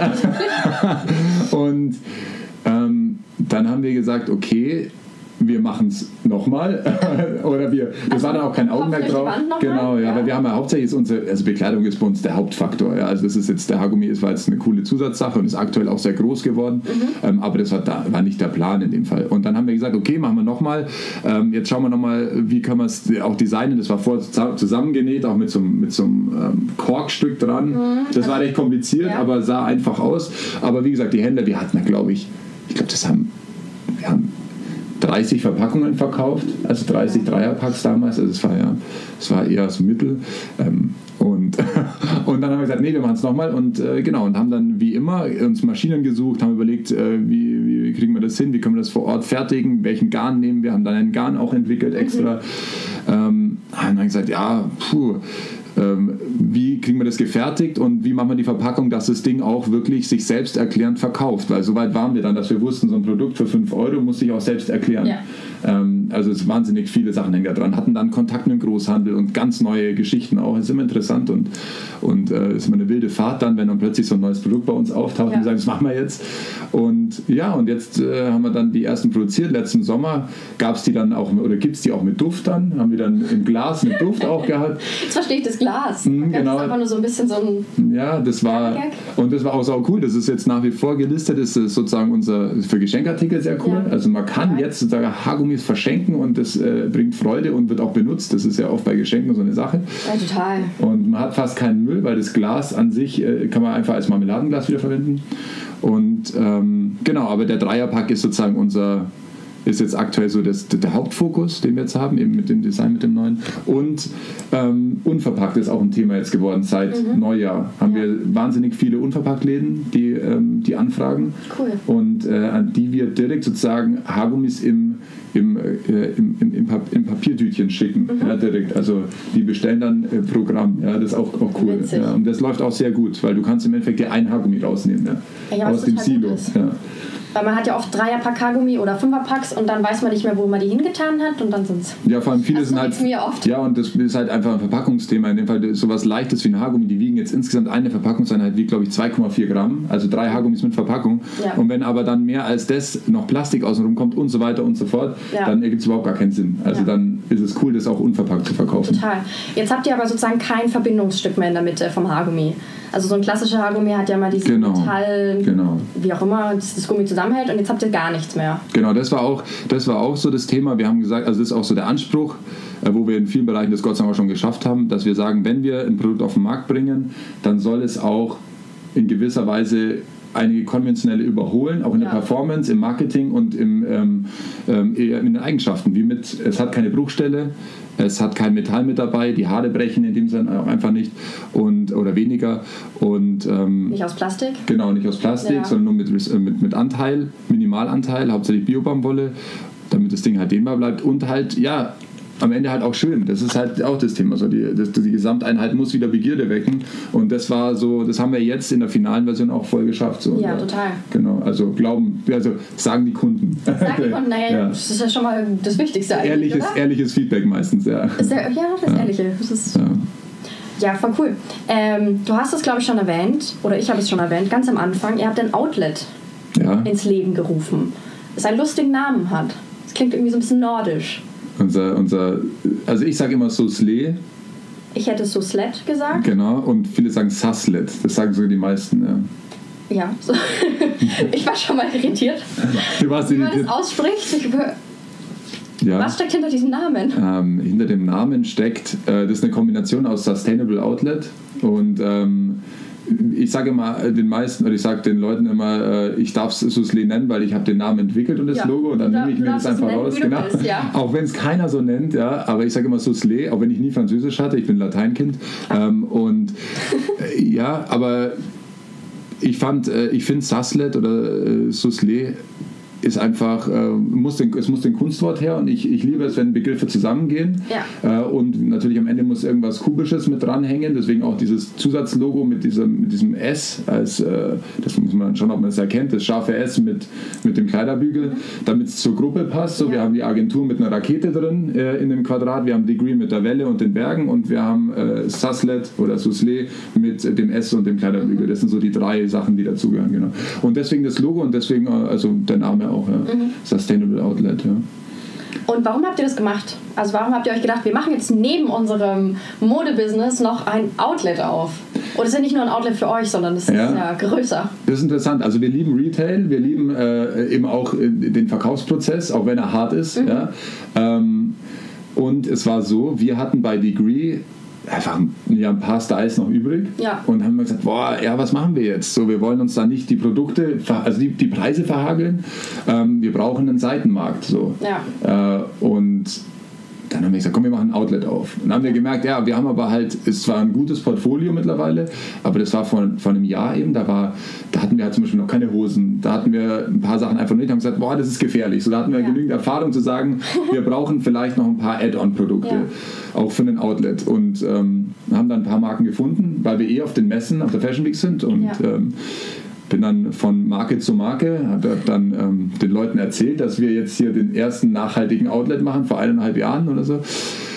Speaker 2: ja. Und ähm, dann haben wir gesagt, okay, wir machen es nochmal. Oder wir, das also, war dann auch kein Augenmerk drauf. Genau, ja, ja, weil wir haben ja hauptsächlich ist unsere, also Bekleidung ist bei uns der Hauptfaktor. Ja. Also das ist jetzt, der Haargummi ist, war jetzt eine coole Zusatzsache und ist aktuell auch sehr groß geworden. Mhm. Ähm, aber das war, da, war nicht der Plan in dem Fall. Und dann haben wir gesagt, okay, machen wir nochmal. Ähm, jetzt schauen wir nochmal, wie können wir es auch designen. Das war vorher zusammengenäht, auch mit so, mit so einem ähm, Korkstück dran. Mhm. Das war recht kompliziert, ja. aber sah einfach aus. Aber wie gesagt, die Händler, wir hatten da, glaube ich, ich glaube, das haben, wir haben dreißig Verpackungen verkauft, also dreißig Dreierpacks damals, also es war ja, es war eher so Mittel. Ähm, und, und dann haben wir gesagt, nee, wir machen es nochmal und äh, genau, und haben dann wie immer uns Maschinen gesucht, haben überlegt, äh, wie, wie kriegen wir das hin, wie können wir das vor Ort fertigen, welchen Garn nehmen wir, haben dann einen Garn auch entwickelt extra. Mhm. Ähm, haben dann gesagt, ja, puh, Ähm, wie kriegen wir das gefertigt und wie machen wir die Verpackung, dass das Ding auch wirklich sich selbst erklärend verkauft, weil so weit waren wir dann, dass wir wussten, so ein Produkt für fünf Euro muss sich auch selbst erklären. Ja. Ähm, also es wahnsinnig viele Sachen hängen da dran, hatten dann Kontakt mit dem Großhandel und ganz neue Geschichten auch, ist immer interessant und, und äh, ist immer eine wilde Fahrt dann, wenn dann plötzlich so ein neues Produkt bei uns auftaucht ja. und sagen, das machen wir jetzt und ja, und jetzt äh, haben wir dann die ersten produziert, letzten Sommer gab es die dann auch, oder gibt es die auch mit Duft dann, haben wir dann im Glas mit Duft auch gehabt.
Speaker 3: Jetzt verstehe ich das Glas.
Speaker 2: Mhm, genau.
Speaker 3: Das ist einfach nur so ein bisschen so ein
Speaker 2: ja, das war Gag. Und das war auch sau cool. Das ist jetzt nach wie vor gelistet. Das ist sozusagen unser für Geschenkartikel sehr cool. Ja. Also man kann ja. jetzt sozusagen Haargummis verschenken und das äh, bringt Freude und wird auch benutzt. Das ist ja oft bei Geschenken so eine Sache.
Speaker 3: Ja, total.
Speaker 2: Und man hat fast keinen Müll, weil das Glas an sich äh, kann man einfach als Marmeladenglas wiederverwenden. Und ähm, genau, aber der Dreierpack ist sozusagen unser, ist jetzt aktuell so das, der Hauptfokus, den wir jetzt haben, eben mit dem Design, mit dem neuen. Und ähm, unverpackt ist auch ein Thema jetzt geworden. Seit mhm. Neujahr haben ja. wir wahnsinnig viele Unverpacktläden, die, ähm, die anfragen.
Speaker 3: Cool.
Speaker 2: Und äh, an die wir direkt sozusagen Haargummis im, im, äh, im, im, im, Pap- im Papiertütchen schicken. Mhm. Ja, direkt. Also die bestellen dann äh, Programm. Ja, das ist auch, auch cool. Ja, und das läuft auch sehr gut, weil du kannst im Endeffekt dir ein Haargummi rausnehmen. Ja,
Speaker 3: ja,
Speaker 2: aus dem Silo. Ja.
Speaker 3: Weil man hat ja oft Dreierpack Haargummi oder Fünferpacks und dann weiß man nicht mehr, wo man die hingetan hat und dann sind es.
Speaker 2: Ja, vor allem viele sind halt.
Speaker 3: Mir oft.
Speaker 2: Ja, und das ist halt einfach ein Verpackungsthema. In dem Fall sowas Leichtes wie ein Haargummi, die wiegen jetzt insgesamt eine Verpackungseinheit, wiegt glaube ich zwei Komma vier Gramm, also drei Haargummis mit Verpackung. Ja. Und wenn aber dann mehr als das noch Plastik außenrum kommt und so weiter und so fort, ja. dann ergibt es überhaupt gar keinen Sinn. Also ja. dann ist es cool, das auch unverpackt zu verkaufen.
Speaker 3: Total. Jetzt habt ihr aber sozusagen kein Verbindungsstück mehr in der Mitte vom Haargummi. Also so ein klassischer Haargummi hat ja mal dieses
Speaker 2: genau.
Speaker 3: Metall,
Speaker 2: genau.
Speaker 3: wie auch immer, das, das Gummi zusammenhält und jetzt habt ihr gar nichts mehr.
Speaker 2: Genau, das war auch, das war auch so das Thema. Wir haben gesagt, also das ist auch so der Anspruch, wo wir in vielen Bereichen das Gott sei Dank auch schon geschafft haben, dass wir sagen, wenn wir ein Produkt auf den Markt bringen, dann soll es auch in gewisser Weise einige konventionelle überholen, auch in ja. der Performance, im Marketing und im, ähm, ähm, in den Eigenschaften. Wie mit, es hat keine Bruchstelle, es hat kein Metall mit dabei, die Haare brechen in dem Sinne auch einfach nicht und, oder weniger. Und, ähm,
Speaker 3: nicht aus Plastik?
Speaker 2: Genau, nicht aus Plastik, ja. sondern nur mit, mit, mit Anteil, Minimalanteil, hauptsächlich Biobaumwolle, damit das Ding halt dehnbar bleibt und halt, ja, am Ende halt auch schön. Das ist halt auch das Thema. Also die, das, die Gesamteinheit muss wieder Begierde wecken. Und das war so, das haben wir jetzt in der finalen Version auch voll geschafft. So.
Speaker 3: Ja, total.
Speaker 2: Genau, also glauben, also sagen die Kunden.
Speaker 3: Sagen die Kunden, naja, ja. das ist ja schon mal das Wichtigste eigentlich,
Speaker 2: ehrliches,
Speaker 3: oder?
Speaker 2: Ehrliches Feedback meistens, ja.
Speaker 3: Ist ja, ja, das
Speaker 2: ja.
Speaker 3: Ehrliche. Das ist
Speaker 2: ja.
Speaker 3: ja, voll cool. Ähm, du hast es, glaube ich, schon erwähnt, oder ich habe es schon erwähnt, ganz am Anfang. Ihr habt ein Outlet
Speaker 2: ja.
Speaker 3: ins Leben gerufen, das einen lustigen Namen hat. Das klingt irgendwie so ein bisschen nordisch.
Speaker 2: Unser, unser, also ich sage immer Sosle.
Speaker 3: Ich hätte Soslet gesagt.
Speaker 2: Genau, und viele sagen Saslet. Das sagen sogar die meisten, ja.
Speaker 3: Ja, so. Ich war schon mal irritiert.
Speaker 2: Du warst
Speaker 3: wie
Speaker 2: irritiert.
Speaker 3: man das ausspricht. Ich, ja. Was steckt hinter diesem Namen?
Speaker 2: Ähm, hinter dem Namen steckt, äh, das ist eine Kombination aus Sustainable Outlet und ähm, ich sage immer den meisten, oder ich sage den Leuten immer, äh, ich darf es Sosle nennen, weil ich habe den Namen entwickelt und das ja. Logo und dann nehme ich mir das einfach nennen, raus. Genau. Bist, ja. Auch wenn es keiner so nennt, ja, aber ich sage immer Sosle, auch wenn ich nie Französisch hatte, ich bin Lateinkind. Ähm, und äh, ja, aber ich fand, äh, ich finde Saslet oder äh, Sosle ist einfach, äh, muss den, es muss den Kunstwort her und ich, ich liebe es, wenn Begriffe zusammengehen
Speaker 3: ja.
Speaker 2: äh, und natürlich am Ende muss irgendwas Kubisches mit dranhängen, deswegen auch dieses Zusatzlogo mit diesem, mit diesem S, als, äh, das muss man schauen, ob man es erkennt, das scharfe S mit, mit dem Kleiderbügel, damit es zur Gruppe passt. So, ja. Wir haben die Agentur mit einer Rakete drin äh, in dem Quadrat, wir haben Degree mit der Welle und den Bergen und wir haben äh, Saslet oder Sosle mit dem S und dem Kleiderbügel. Das sind so die drei Sachen, die dazugehören. Genau. Und deswegen das Logo und deswegen äh, also der Name auch. Auch, ja. mhm. Sustainable Outlet, ja.
Speaker 3: Und warum habt ihr das gemacht? Also warum habt ihr euch gedacht, wir machen jetzt neben unserem Modebusiness noch ein Outlet auf? Und es ist ja nicht nur ein Outlet für euch, sondern es ja. ist ja größer.
Speaker 2: Das ist interessant. Also wir lieben Retail, wir lieben äh, eben auch den Verkaufsprozess, auch wenn er hart ist. Mhm. Ja. Ähm, und es war so, wir hatten bei Degree einfach ja, ein paar Styles noch übrig
Speaker 3: ja.
Speaker 2: und haben gesagt, boah, ja, was machen wir jetzt? So, wir wollen uns da nicht die Produkte, also die, die Preise verhageln, ähm, wir brauchen einen Seitenmarkt. So.
Speaker 3: Ja.
Speaker 2: Äh, und dann haben wir gesagt, komm, wir machen ein Outlet auf. Und dann haben wir gemerkt, ja, wir haben aber halt, es war ein gutes Portfolio mittlerweile, aber das war vor, vor einem Jahr eben, da war, da hatten wir halt zum Beispiel noch keine Hosen, da hatten wir ein paar Sachen einfach nicht, haben gesagt, boah, das ist gefährlich. So, da hatten wir ja. genügend Erfahrung zu sagen, wir brauchen vielleicht noch ein paar Add-on-Produkte, ja. auch für ein Outlet. Und ähm, haben dann ein paar Marken gefunden, weil wir eh auf den Messen, auf der Fashion Week sind und ja. ähm, bin dann von Marke zu Marke, habe dann ähm, den Leuten erzählt, dass wir jetzt hier den ersten nachhaltigen Outlet machen, vor eineinhalb Jahren oder so.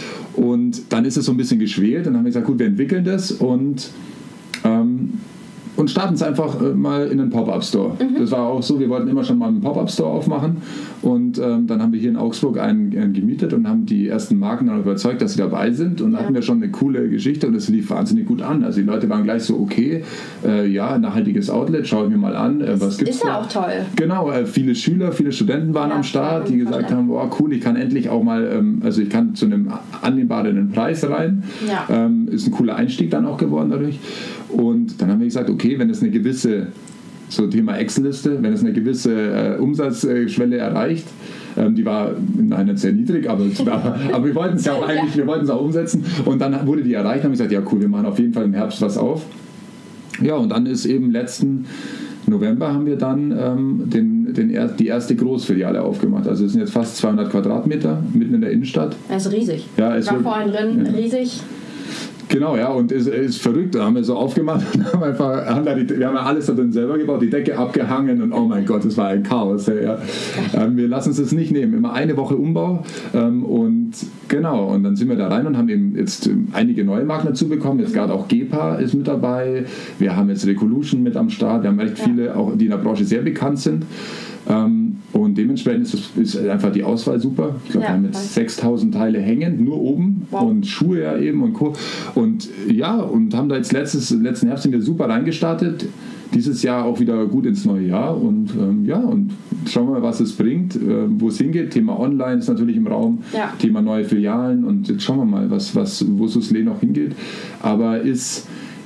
Speaker 2: Und dann ist es so ein bisschen geschwelt. Dann haben wir gesagt, gut, wir entwickeln das und ähm, und starten es einfach äh, mal in einen Pop-Up-Store. Mhm. Das war auch so, wir wollten immer schon mal einen Pop-Up-Store aufmachen und ähm, dann haben wir hier in Augsburg einen, einen gemietet und haben die ersten Marken dann überzeugt, dass sie dabei sind und ja. hatten wir schon eine coole Geschichte und es lief wahnsinnig gut an. Also die Leute waren gleich so, okay, äh, ja, nachhaltiges Outlet, schaue ich mir mal an, äh, was gibt's
Speaker 3: ist ja
Speaker 2: da?
Speaker 3: auch toll.
Speaker 2: Genau, äh, viele Schüler, viele Studenten waren ja, am Start, die gesagt haben, boah, cool, ich kann endlich auch mal, ähm, also ich kann zu einem annehmbaren Preis rein.
Speaker 3: Ja.
Speaker 2: Ähm, ist ein cooler Einstieg dann auch geworden dadurch. Und dann haben wir gesagt, okay, wenn es eine gewisse so Thema Excel-Liste, wenn es eine gewisse äh, Umsatzschwelle erreicht, ähm, die war nein, nicht sehr niedrig, aber, aber, aber wir wollten es ja auch eigentlich, wir wollten es auch umsetzen und dann wurde die erreicht und haben gesagt, ja cool, wir machen auf jeden Fall im Herbst was auf. Ja, und dann ist eben letzten November haben wir dann ähm, den, den er, die erste Großfiliale aufgemacht. Also es sind jetzt fast zweihundert Quadratmeter mitten in der Innenstadt.
Speaker 3: Das ist riesig.
Speaker 2: Ja, es
Speaker 3: ich war
Speaker 2: wird,
Speaker 3: vorhin drin, ja. riesig.
Speaker 2: Genau, ja, und es ist, ist verrückt. Da haben wir so aufgemacht und haben einfach, haben da die, wir haben ja alles da drin selber gebaut, die Decke abgehangen und oh mein Gott, das war ein Chaos. Ja, ja. Ähm, wir lassen uns das nicht nehmen. Immer eine Woche Umbau ähm, und genau, und dann sind wir da rein und haben eben jetzt einige neue Marken dazu bekommen. Jetzt gerade auch Gepa ist mit dabei. Wir haben jetzt Recolution mit am Start. Wir haben echt viele, auch die in der Branche sehr bekannt sind. Ähm, und dementsprechend ist, das, ist einfach die Auswahl super. Ich glaube, ja, wir haben jetzt sechstausend Teile hängen, nur oben wow. und Schuhe ja eben und Co. Und ja, und haben da jetzt letztes, letzten Herbst sind wir super reingestartet. Dieses Jahr auch wieder gut ins neue Jahr und ähm, ja, und schauen wir mal, was es bringt, äh, wo es hingeht. Thema Online ist natürlich im Raum, ja. Thema neue Filialen und jetzt schauen wir mal, was, was, wo Souslé noch hingeht. Aber ist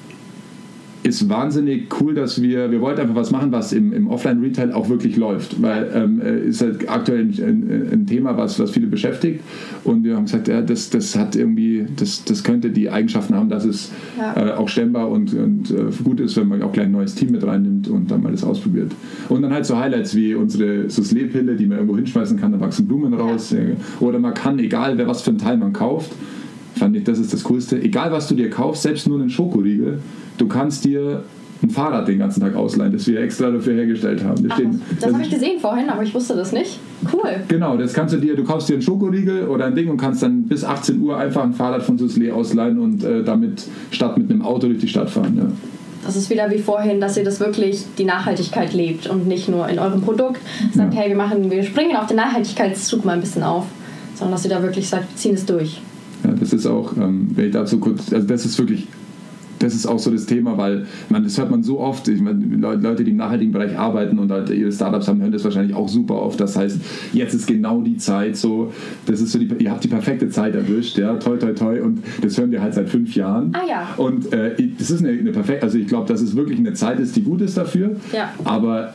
Speaker 2: ist wahnsinnig cool, dass wir, wir wollten einfach was machen, was im, im Offline-Retail auch wirklich läuft, weil ähm, ist halt aktuell ein, ein Thema, was, was viele beschäftigt und wir haben gesagt, ja, das, das hat irgendwie, das, das könnte die Eigenschaften haben, dass es ja. äh, auch stemmbar und, und äh, gut ist, wenn man auch gleich ein neues Team mit reinnimmt und dann mal das ausprobiert. Und dann halt so Highlights wie unsere Souslé-Pille, die man irgendwo hinschmeißen kann, da wachsen Blumen raus ja. oder man kann, egal wer was für ein Teil man kauft, fand ich, das ist das Coolste, egal was du dir kaufst, selbst nur einen Schokoriegel, du kannst dir ein Fahrrad den ganzen Tag ausleihen, das wir extra dafür hergestellt haben.
Speaker 3: Ach, stehen, das das habe ich gesehen vorhin, aber ich wusste das nicht. Cool.
Speaker 2: Genau, das kannst du dir, du kaufst dir einen Schokoriegel oder ein Ding und kannst dann bis achtzehn Uhr einfach ein Fahrrad von Souslé ausleihen und äh, damit statt mit einem Auto durch die Stadt fahren. Ja.
Speaker 3: Das ist wieder wie vorhin, dass ihr das wirklich die Nachhaltigkeit lebt und nicht nur in eurem Produkt sagt, ja. hey, wir machen, wir springen auf den Nachhaltigkeitszug mal ein bisschen auf, sondern dass ihr da wirklich sagt, wir ziehen es durch.
Speaker 2: Ja, das ist auch, ähm, wenn ich dazu kurz, also das ist wirklich, das ist auch so das Thema, weil man, das hört man so oft, ich meine, Leute, die im nachhaltigen Bereich arbeiten und halt ihre Startups haben, hören das wahrscheinlich auch super oft, das heißt, jetzt ist genau die Zeit, so, das ist so, die, ihr habt die perfekte Zeit erwischt, ja, toi, toi, toi, und das hören wir halt seit fünf Jahren.
Speaker 3: Ah ja.
Speaker 2: Und äh, das ist eine, eine perfekte, also ich glaube, dass es wirklich eine Zeit ist, die gut ist dafür,
Speaker 3: ja.
Speaker 2: aber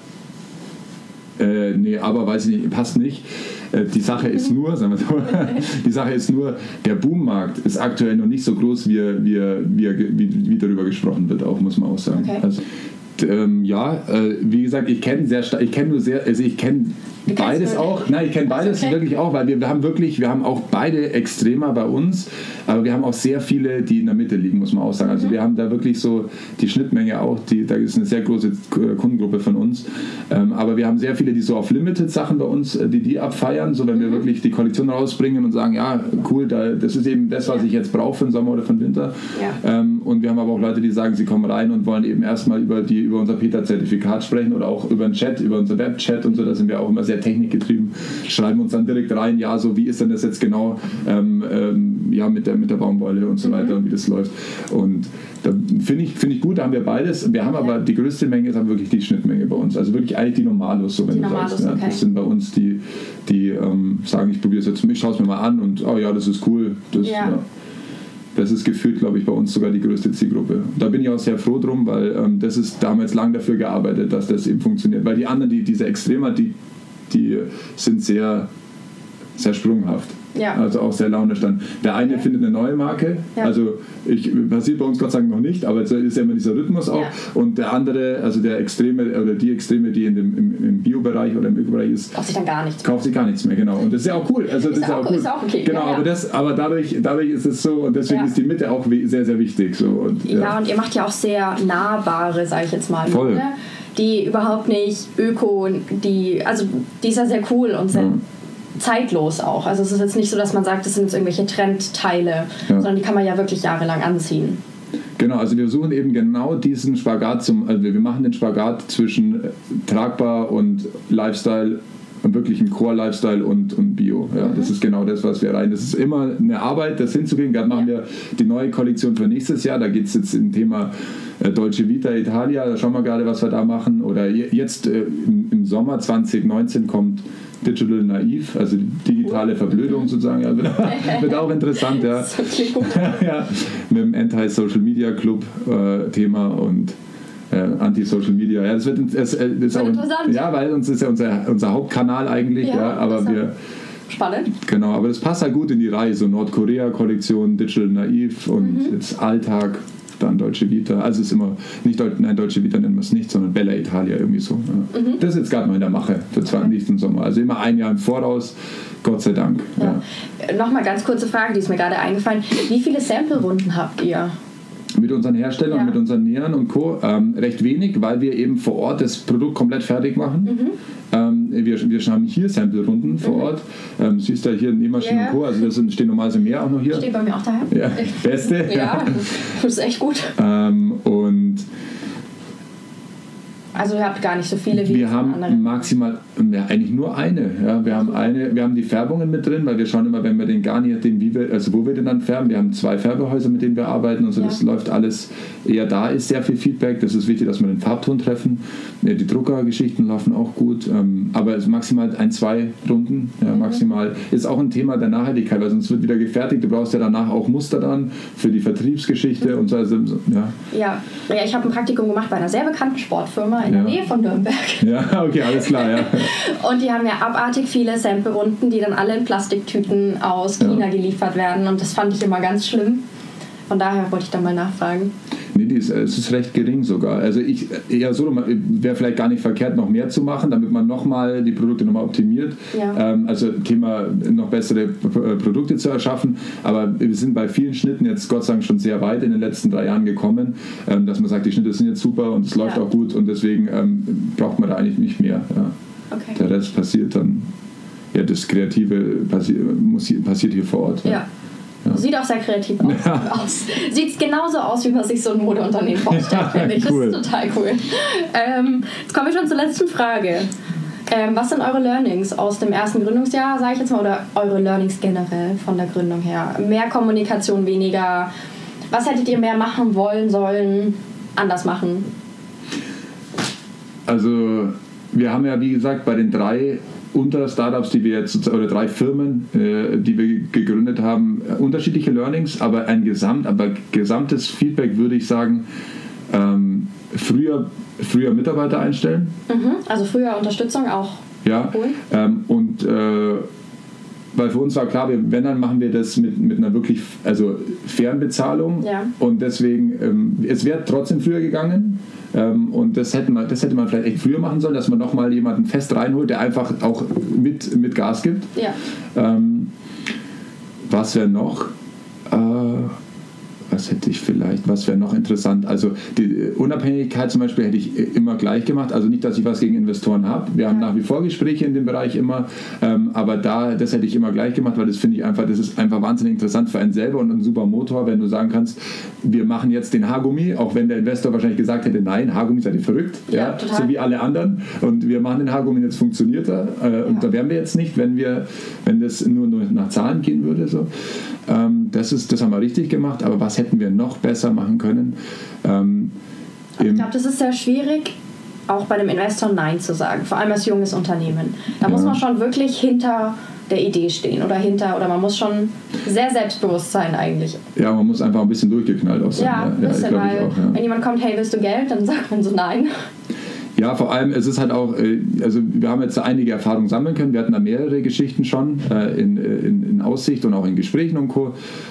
Speaker 2: Äh, nee, aber weiß ich nicht, passt nicht. Äh, die Sache ist nur, sagen wir so, die Sache ist nur, der Boommarkt ist aktuell noch nicht so groß, wie, wie, wie, wie, wie darüber gesprochen wird, auch, muss man auch sagen.
Speaker 3: Okay.
Speaker 2: Also, ähm, ja, äh, wie gesagt, ich kenne sehr stark, ich kenne nur sehr, also ich kenne beides auch. Nein, ich kenne beides okay. wirklich auch, weil wir, wir haben wirklich, wir haben auch beide Extremer bei uns, aber wir haben auch sehr viele, die in der Mitte liegen, muss man auch sagen. Also mhm. wir haben da wirklich so die Schnittmenge auch, die, da ist eine sehr große Kundengruppe von uns, ähm, aber wir haben sehr viele, die so auf Limited-Sachen bei uns, die die abfeiern, so wenn mhm. wir wirklich die Kollektion rausbringen und sagen, ja, cool, da, das ist eben das, was ich jetzt brauche für den Sommer oder für den Winter.
Speaker 3: Ja.
Speaker 2: Ähm, und wir haben aber auch Leute, die sagen, sie kommen rein und wollen eben erstmal über, die, über unser PETA-Zertifikat sprechen oder auch über den Chat, über unser Webchat und so, da sind wir auch immer sehr technikgetrieben, schreiben uns dann direkt rein, ja, so wie ist denn das jetzt genau ähm, ähm, ja, mit, der, mit der Baumwolle und so weiter mhm. und wie das läuft. Und da finde ich, find ich gut, da haben wir beides. Wir haben ja. aber die größte Menge ist aber wirklich die Schnittmenge bei uns. Also wirklich eigentlich die Normalos, so wenn die du Normalos, sagst. Ja, okay. Das sind bei uns die, die ähm, sagen, ich probiere es jetzt, ich schaue es mir mal an und oh ja, das ist cool. Das,
Speaker 3: ja.
Speaker 2: Ja. Das ist gefühlt, glaube ich, bei uns sogar die größte Zielgruppe. Da bin ich auch sehr froh drum, weil ähm, das ist damals lang dafür gearbeitet, dass das eben funktioniert. Weil die anderen, die, diese Extremer, die, die sind sehr, sehr sprunghaft.
Speaker 3: Ja.
Speaker 2: Also auch sehr launisch dann. Der eine okay. findet eine neue Marke, ja. also ich, passiert bei uns Gott sei Dank noch nicht, aber es ist ja immer dieser Rhythmus auch. Ja. Und der andere, also der Extreme oder die Extreme, die in dem, im, im Bio-Bereich oder im Öko-Bereich ist,
Speaker 3: kauft sich dann gar nichts.
Speaker 2: Kauft sich gar nichts mehr, genau. Und das ist ja auch cool. Also das
Speaker 3: ist,
Speaker 2: ist
Speaker 3: auch,
Speaker 2: auch cool.
Speaker 3: Ist auch okay.
Speaker 2: Genau,
Speaker 3: ja, ja.
Speaker 2: aber, das, aber dadurch, dadurch ist es so und deswegen ja. ist die Mitte auch sehr, sehr wichtig. So. Und,
Speaker 3: ja.
Speaker 2: ja,
Speaker 3: und ihr macht ja auch sehr nahbare, sage ich jetzt mal.
Speaker 2: Voll.
Speaker 3: Ne? Die überhaupt nicht öko, die, also die ist ja sehr cool und sehr mhm. zeitlos auch. Also es ist jetzt nicht so, dass man sagt, das sind jetzt irgendwelche Trendteile, ja. sondern die kann man ja wirklich jahrelang anziehen.
Speaker 2: Genau, also wir suchen eben genau diesen Spagat, zum, also wir machen den Spagat zwischen tragbar und Lifestyle, wirklich ein Core-Lifestyle und, und Bio. Ja, mhm. Das ist genau das, was wir rein. Das ist immer eine Arbeit, das hinzukriegen. Gerade machen ja. wir die neue Kollektion für nächstes Jahr. Da geht es jetzt im Thema äh, Dolce Vita Italia. Da schauen wir gerade, was wir da machen. Oder jetzt äh, im, im Sommer zwanzig neunzehn kommt Digital Naive, also digitale Verblödung mhm. sozusagen. Ja, wird, wird auch interessant. Ja. Ja, mit dem Anti-Social Media Club äh, Thema und äh, Anti-Social Media. Ja, das wird das, das ist auch interessant. Ja, weil uns ist ja unser, unser Hauptkanal eigentlich, ja, ja, aber wir
Speaker 3: spannend.
Speaker 2: Genau, aber das passt halt gut in die Reihe, so Nordkorea-Kollektion, Digital Naiv und mhm. jetzt Alltag, dann Dolce Vita. Also es ist immer, nicht Deu- nein, Dolce Vita nennen wir es nicht, sondern Bella Italia irgendwie so. Ja. Mhm. Das ist jetzt gerade mal in der Mache für okay. nächsten Sommer. Also immer ein Jahr im Voraus, Gott sei Dank. Ja.
Speaker 3: Ja. Nochmal ganz kurze Frage, die ist mir gerade eingefallen. Wie viele Sample-Runden habt ihr?
Speaker 2: Mit unseren Herstellern, ja. mit unseren Nähern und Co. Ähm, recht wenig, weil wir eben vor Ort das Produkt komplett fertig machen. Mhm. Ähm, wir, wir haben hier Sample-Runden vor mhm. Ort. Ähm, siehst du hier Nähmaschinen yeah. und Co. Also das sind, stehen normalerweise mehr auch noch hier.
Speaker 3: Steht bei mir auch daheim.
Speaker 2: Ja, beste.
Speaker 3: Ja, das ist echt gut.
Speaker 2: Ähm, und
Speaker 3: also ihr habt gar nicht so viele wie
Speaker 2: wir haben anderen. Maximal, ja, eigentlich nur eine. Ja, wir haben eine, wir haben die Färbungen mit drin, weil wir schauen immer, wenn wir den Garnier, den wie wir, also wo wir den dann färben. Wir haben zwei Färbehäuser, mit denen wir arbeiten und so. Ja. Das läuft alles eher da, ist sehr viel Feedback. Das ist wichtig, dass wir den Farbton treffen. Die Druckergeschichten laufen auch gut, aber es ist maximal ein, zwei Runden. Ja, mhm. maximal ist auch ein Thema der Nachhaltigkeit, weil sonst wird wieder gefertigt. Du brauchst ja danach auch Muster dann für die Vertriebsgeschichte mhm. und so. Also, ja.
Speaker 3: Ja. ja, ich habe ein Praktikum gemacht bei einer sehr bekannten Sportfirma in ja. der Nähe von Nürnberg.
Speaker 2: Ja, okay, alles klar, ja.
Speaker 3: Und die haben ja abartig viele Sample-Runden, die dann alle in Plastiktüten aus China ja. geliefert werden. Und das fand ich immer ganz schlimm. Von daher wollte ich da mal nachfragen.
Speaker 2: Nee, die ist, es ist recht gering sogar. Also ich eher so, wäre vielleicht gar nicht verkehrt, noch mehr zu machen, damit man nochmal die Produkte nochmal optimiert. Ja. Ähm, also Thema noch bessere Produkte zu erschaffen. Aber wir sind bei vielen Schnitten jetzt Gott sei Dank schon sehr weit in den letzten drei Jahren gekommen, ähm, dass man sagt, die Schnitte sind jetzt super und es läuft ja. auch gut und deswegen ähm, braucht man da eigentlich nicht mehr. Ja.
Speaker 3: Okay.
Speaker 2: Der Rest passiert dann, ja, das Kreative passi- muss, passiert hier vor Ort. Ja.
Speaker 3: Ja. Ja. Sieht auch sehr kreativ aus. Ja. aus. Sieht genauso aus, wie man sich so ein Modeunternehmen vorstellt, finde ich. Cool. Das ist total cool. Ähm, jetzt kommen wir schon zur letzten Frage. Ähm, was sind eure Learnings aus dem ersten Gründungsjahr, sage ich jetzt mal, oder eure Learnings generell von der Gründung her? Mehr Kommunikation, weniger. Was hättet ihr mehr machen wollen, sollen, anders machen?
Speaker 2: Also wir haben ja, wie gesagt, bei den drei unter Startups, die wir jetzt, oder drei Firmen, äh, die wir gegründet haben, unterschiedliche Learnings, aber ein Gesamt, aber gesamtes Feedback würde ich sagen, ähm, früher, früher Mitarbeiter einstellen.
Speaker 3: Mhm, also früher Unterstützung auch.
Speaker 2: Ja, cool. ähm, und äh, weil für uns war klar, wir, wenn, dann machen wir das mit, mit einer wirklich also fairen Bezahlung. Ja. Und deswegen, ähm, es wäre trotzdem früher gegangen. Ähm, und das hätte, man, das hätte man vielleicht echt früher machen sollen, dass man nochmal jemanden fest reinholt, der einfach auch mit, mit Gas gibt.
Speaker 3: Ja.
Speaker 2: Ähm, was wäre noch? Äh, was hätte ich vielleicht, was wäre noch interessant? Also die Unabhängigkeit zum Beispiel hätte ich immer gleich gemacht. Also nicht, dass ich was gegen Investoren habe. Wir haben nach wie vor Gespräche in dem Bereich immer, ähm, aber da, das hätte ich immer gleich gemacht, weil das finde ich einfach, das ist einfach wahnsinnig interessant für einen selber und ein super Motor, wenn du sagen kannst, wir machen jetzt den Haargummi, auch wenn der Investor wahrscheinlich gesagt hätte, nein, Haargummi seid ihr verrückt, ja, ja, so wie alle anderen. Und wir machen den Haargummi, jetzt funktioniert er. Äh, ja. Und da wären wir jetzt nicht, wenn wir, wenn das nur, nur nach Zahlen gehen würde. So. Ähm, das ist, das haben wir richtig gemacht, aber was hätten wir noch besser machen können? Ähm,
Speaker 3: ich glaube, das ist sehr schwierig, auch bei einem Investor Nein zu sagen, vor allem als junges Unternehmen. Da ja. muss man schon wirklich hinter der Idee stehen oder hinter, oder man muss schon sehr selbstbewusst sein eigentlich.
Speaker 2: Ja, man muss einfach ein bisschen durchgeknallt auch sein.
Speaker 3: Ja, ein bisschen, ja, weil auch, ja. wenn jemand kommt, hey, willst du Geld? Dann sagt man so Nein.
Speaker 2: Ja, vor allem, es ist halt auch, also wir haben jetzt einige Erfahrungen sammeln können. Wir hatten da mehrere Geschichten schon in, in, in Aussicht und auch in Gesprächen und Co.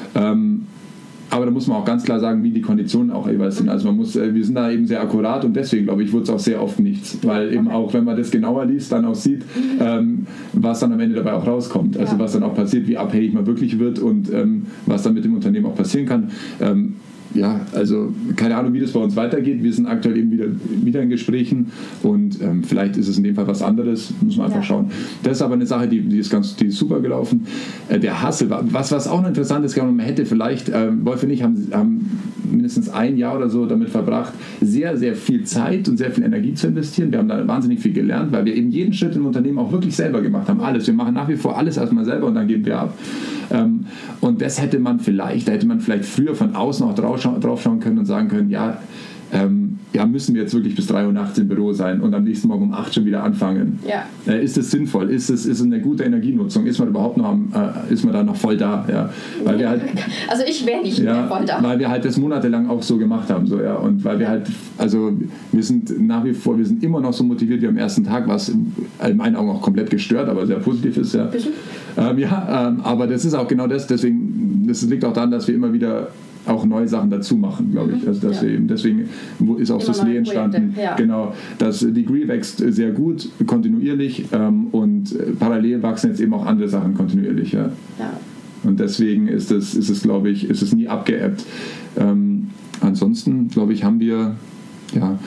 Speaker 2: Aber da muss man auch ganz klar sagen, wie die Konditionen auch jeweils sind. Also man muss, wir sind da eben sehr akkurat und deswegen, glaube ich, wurde es auch sehr oft nichts. Weil eben auch, wenn man das genauer liest, dann auch sieht, ähm, was dann am Ende dabei auch rauskommt. Also was dann auch passiert, wie abhängig man wirklich wird und ähm, was dann mit dem Unternehmen auch passieren kann. Ähm, Ja, also keine Ahnung, wie das bei uns weitergeht. Wir sind aktuell eben wieder, wieder in Gesprächen und ähm, vielleicht ist es in dem Fall was anderes, muss man einfach ja. schauen. Das ist aber eine Sache, die, die, ist, ganz, die ist super gelaufen. Äh, der Hustle, was, was auch noch interessant ist, man hätte vielleicht, äh, Wolf und ich haben, haben mindestens ein Jahr oder so damit verbracht, sehr, sehr viel Zeit und sehr viel Energie zu investieren. Wir haben da wahnsinnig viel gelernt, weil wir eben jeden Schritt im Unternehmen auch wirklich selber gemacht haben. Alles. Wir machen nach wie vor alles erstmal selber und dann geben wir ab. Ähm, und das hätte man vielleicht, da hätte man vielleicht früher von außen auch drauf, drauf schauen können und sagen können, ja, ähm, ja, müssen wir jetzt wirklich bis drei Uhr nachts im Büro sein und am nächsten Morgen um acht schon wieder anfangen?
Speaker 3: Ja.
Speaker 2: Äh, ist es sinnvoll? Ist es ist es eine gute Energienutzung? Ist man überhaupt noch am, äh, ist man da noch voll da? Ja. Weil wir halt,
Speaker 3: also ich wäre nicht
Speaker 2: ja,
Speaker 3: mehr voll da.
Speaker 2: Weil wir halt das monatelang auch so gemacht haben. So, ja. Und weil wir halt, also wir sind nach wie vor, wir sind immer noch so motiviert wie am ersten Tag, was in meinen Augen auch komplett gestört, aber sehr positiv ist. Ja, ähm, ja ähm, aber das ist auch genau das, deswegen, das liegt auch daran, dass wir immer wieder auch neue Sachen dazu machen, glaube ich. Also dass ja. wir eben, deswegen ist auch Sosley entstanden. Ja. Genau, das Degree wächst sehr gut, kontinuierlich ähm, und parallel wachsen jetzt eben auch andere Sachen kontinuierlich. Ja. Ja. Und deswegen ist es, ist es, glaube ich, ist es nie abgeebbt. Ähm, ansonsten, glaube ich, haben wir ja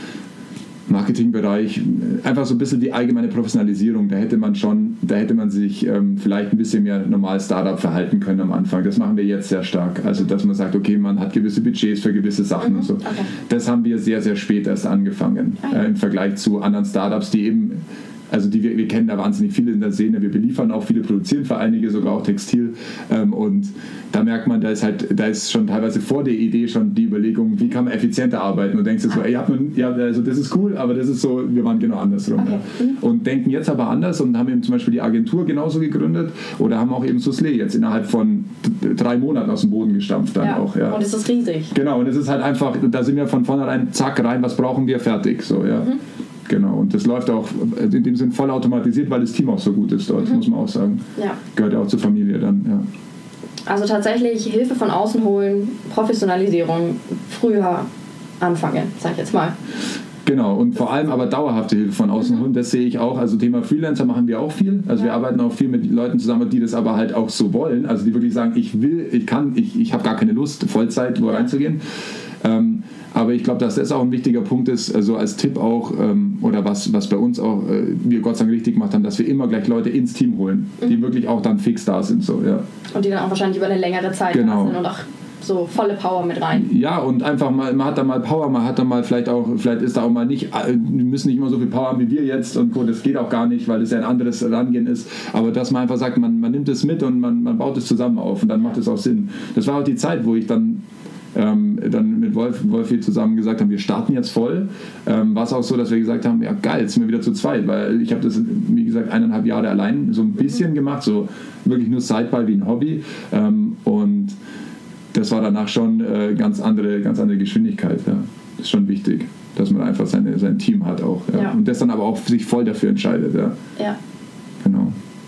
Speaker 2: Marketingbereich, einfach so ein bisschen die allgemeine Professionalisierung, da hätte man schon, da hätte man sich ähm, vielleicht ein bisschen mehr normal Startup verhalten können am Anfang. Das machen wir jetzt sehr stark. Also dass man sagt, okay, man hat gewisse Budgets für gewisse Sachen mhm, und so. Okay. Das haben wir sehr, sehr spät erst angefangen äh, im Vergleich zu anderen Startups, die eben, also die wir, wir kennen da wahnsinnig viele in der Szene, wir beliefern auch viele, produzieren für einige, sogar auch Textil ähm, und da merkt man, da ist halt, da ist schon teilweise vor der Idee schon die Überlegung, wie kann man effizienter arbeiten und denkst du so, ey, habt man, ja, also das ist cool, aber das ist so, wir waren genau andersrum. Okay. Ja. Und denken jetzt aber anders und haben eben zum Beispiel die Agentur genauso gegründet oder haben auch eben Sosley jetzt innerhalb von drei Monaten aus dem Boden gestampft dann
Speaker 3: ja.
Speaker 2: auch. Ja.
Speaker 3: Und es ist riesig.
Speaker 2: Genau, und es ist halt einfach, da sind wir von vornherein, zack, rein, was brauchen wir, fertig, so, ja. Mhm. Genau, und das läuft auch in dem Sinn voll automatisiert, weil das Team auch so gut ist dort, mhm. muss man auch sagen. Ja. Gehört ja auch zur Familie dann, ja.
Speaker 3: Also tatsächlich Hilfe von außen holen, Professionalisierung, früher anfangen, sag ich jetzt mal.
Speaker 2: Genau, und vor allem aber dauerhafte Hilfe von außen holen, das sehe ich auch. Also Thema Freelancer machen wir auch viel. Also ja. wir arbeiten auch viel mit Leuten zusammen, die das aber halt auch so wollen. Also die wirklich sagen, ich will, ich kann, ich, ich habe gar keine Lust, Vollzeit wo ja. reinzugehen. Ähm, aber ich glaube, dass das auch ein wichtiger Punkt ist, also als Tipp auch, ähm, oder was, was bei uns auch äh, wir Gott sei Dank richtig gemacht haben, dass wir immer gleich Leute ins Team holen, mhm. die wirklich auch dann fix da sind. So, ja.
Speaker 3: Und die dann auch wahrscheinlich über eine längere Zeit
Speaker 2: genau.
Speaker 3: da sind und auch so volle Power mit rein.
Speaker 2: Ja, und einfach mal, man hat da mal Power, man hat da mal vielleicht auch, vielleicht ist da auch mal nicht, wir müssen nicht immer so viel Power haben wie wir jetzt und das geht auch gar nicht, weil das ja ein anderes Rangehen ist, aber dass man einfach sagt, man, man nimmt es mit und man, man baut es zusammen auf und dann macht es auch Sinn. Das war auch die Zeit, wo ich dann Ähm, dann mit Wolf, Wolfi zusammen gesagt haben, wir starten jetzt voll. Ähm, war es auch so, dass wir gesagt haben, ja geil, jetzt sind wir wieder zu zweit, weil ich habe das, wie gesagt, eineinhalb Jahre allein so ein bisschen gemacht, so wirklich nur Sideball wie ein Hobby ähm, und das war danach schon äh, ganz andere, ganz andere Geschwindigkeit. Ja. Das ist schon wichtig, dass man einfach seine, sein Team hat auch. Ja. Ja. Und das dann aber auch sich voll dafür entscheidet. Ja.
Speaker 3: Ja.
Speaker 2: Genau.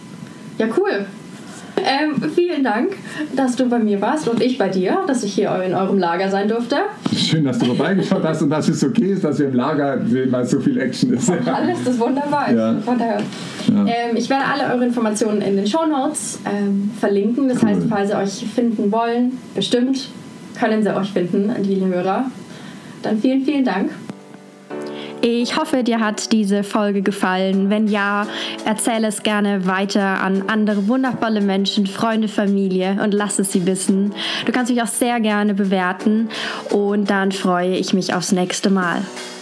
Speaker 3: Ja, cool. Ähm, vielen Dank, dass du bei mir warst und ich bei dir, dass ich hier in eurem Lager sein durfte.
Speaker 2: Schön, dass du vorbeigeschaut hast und dass es okay ist, dass wir im Lager sehen, weil so viel Action ist.
Speaker 3: Alles, das ist wunderbar. Ja. Von daher. Ja. Ähm, ich werde alle eure Informationen in den Shownotes ähm, verlinken. Das cool. heißt, falls sie euch finden wollen, bestimmt können sie euch finden, die Hörer. Dann vielen, vielen Dank.
Speaker 1: Ich hoffe, dir hat diese Folge gefallen. Wenn ja, erzähle es gerne weiter an andere wundervolle Menschen, Freunde, Familie und lass es sie wissen. Du kannst mich auch sehr gerne bewerten und dann freue ich mich aufs nächste Mal.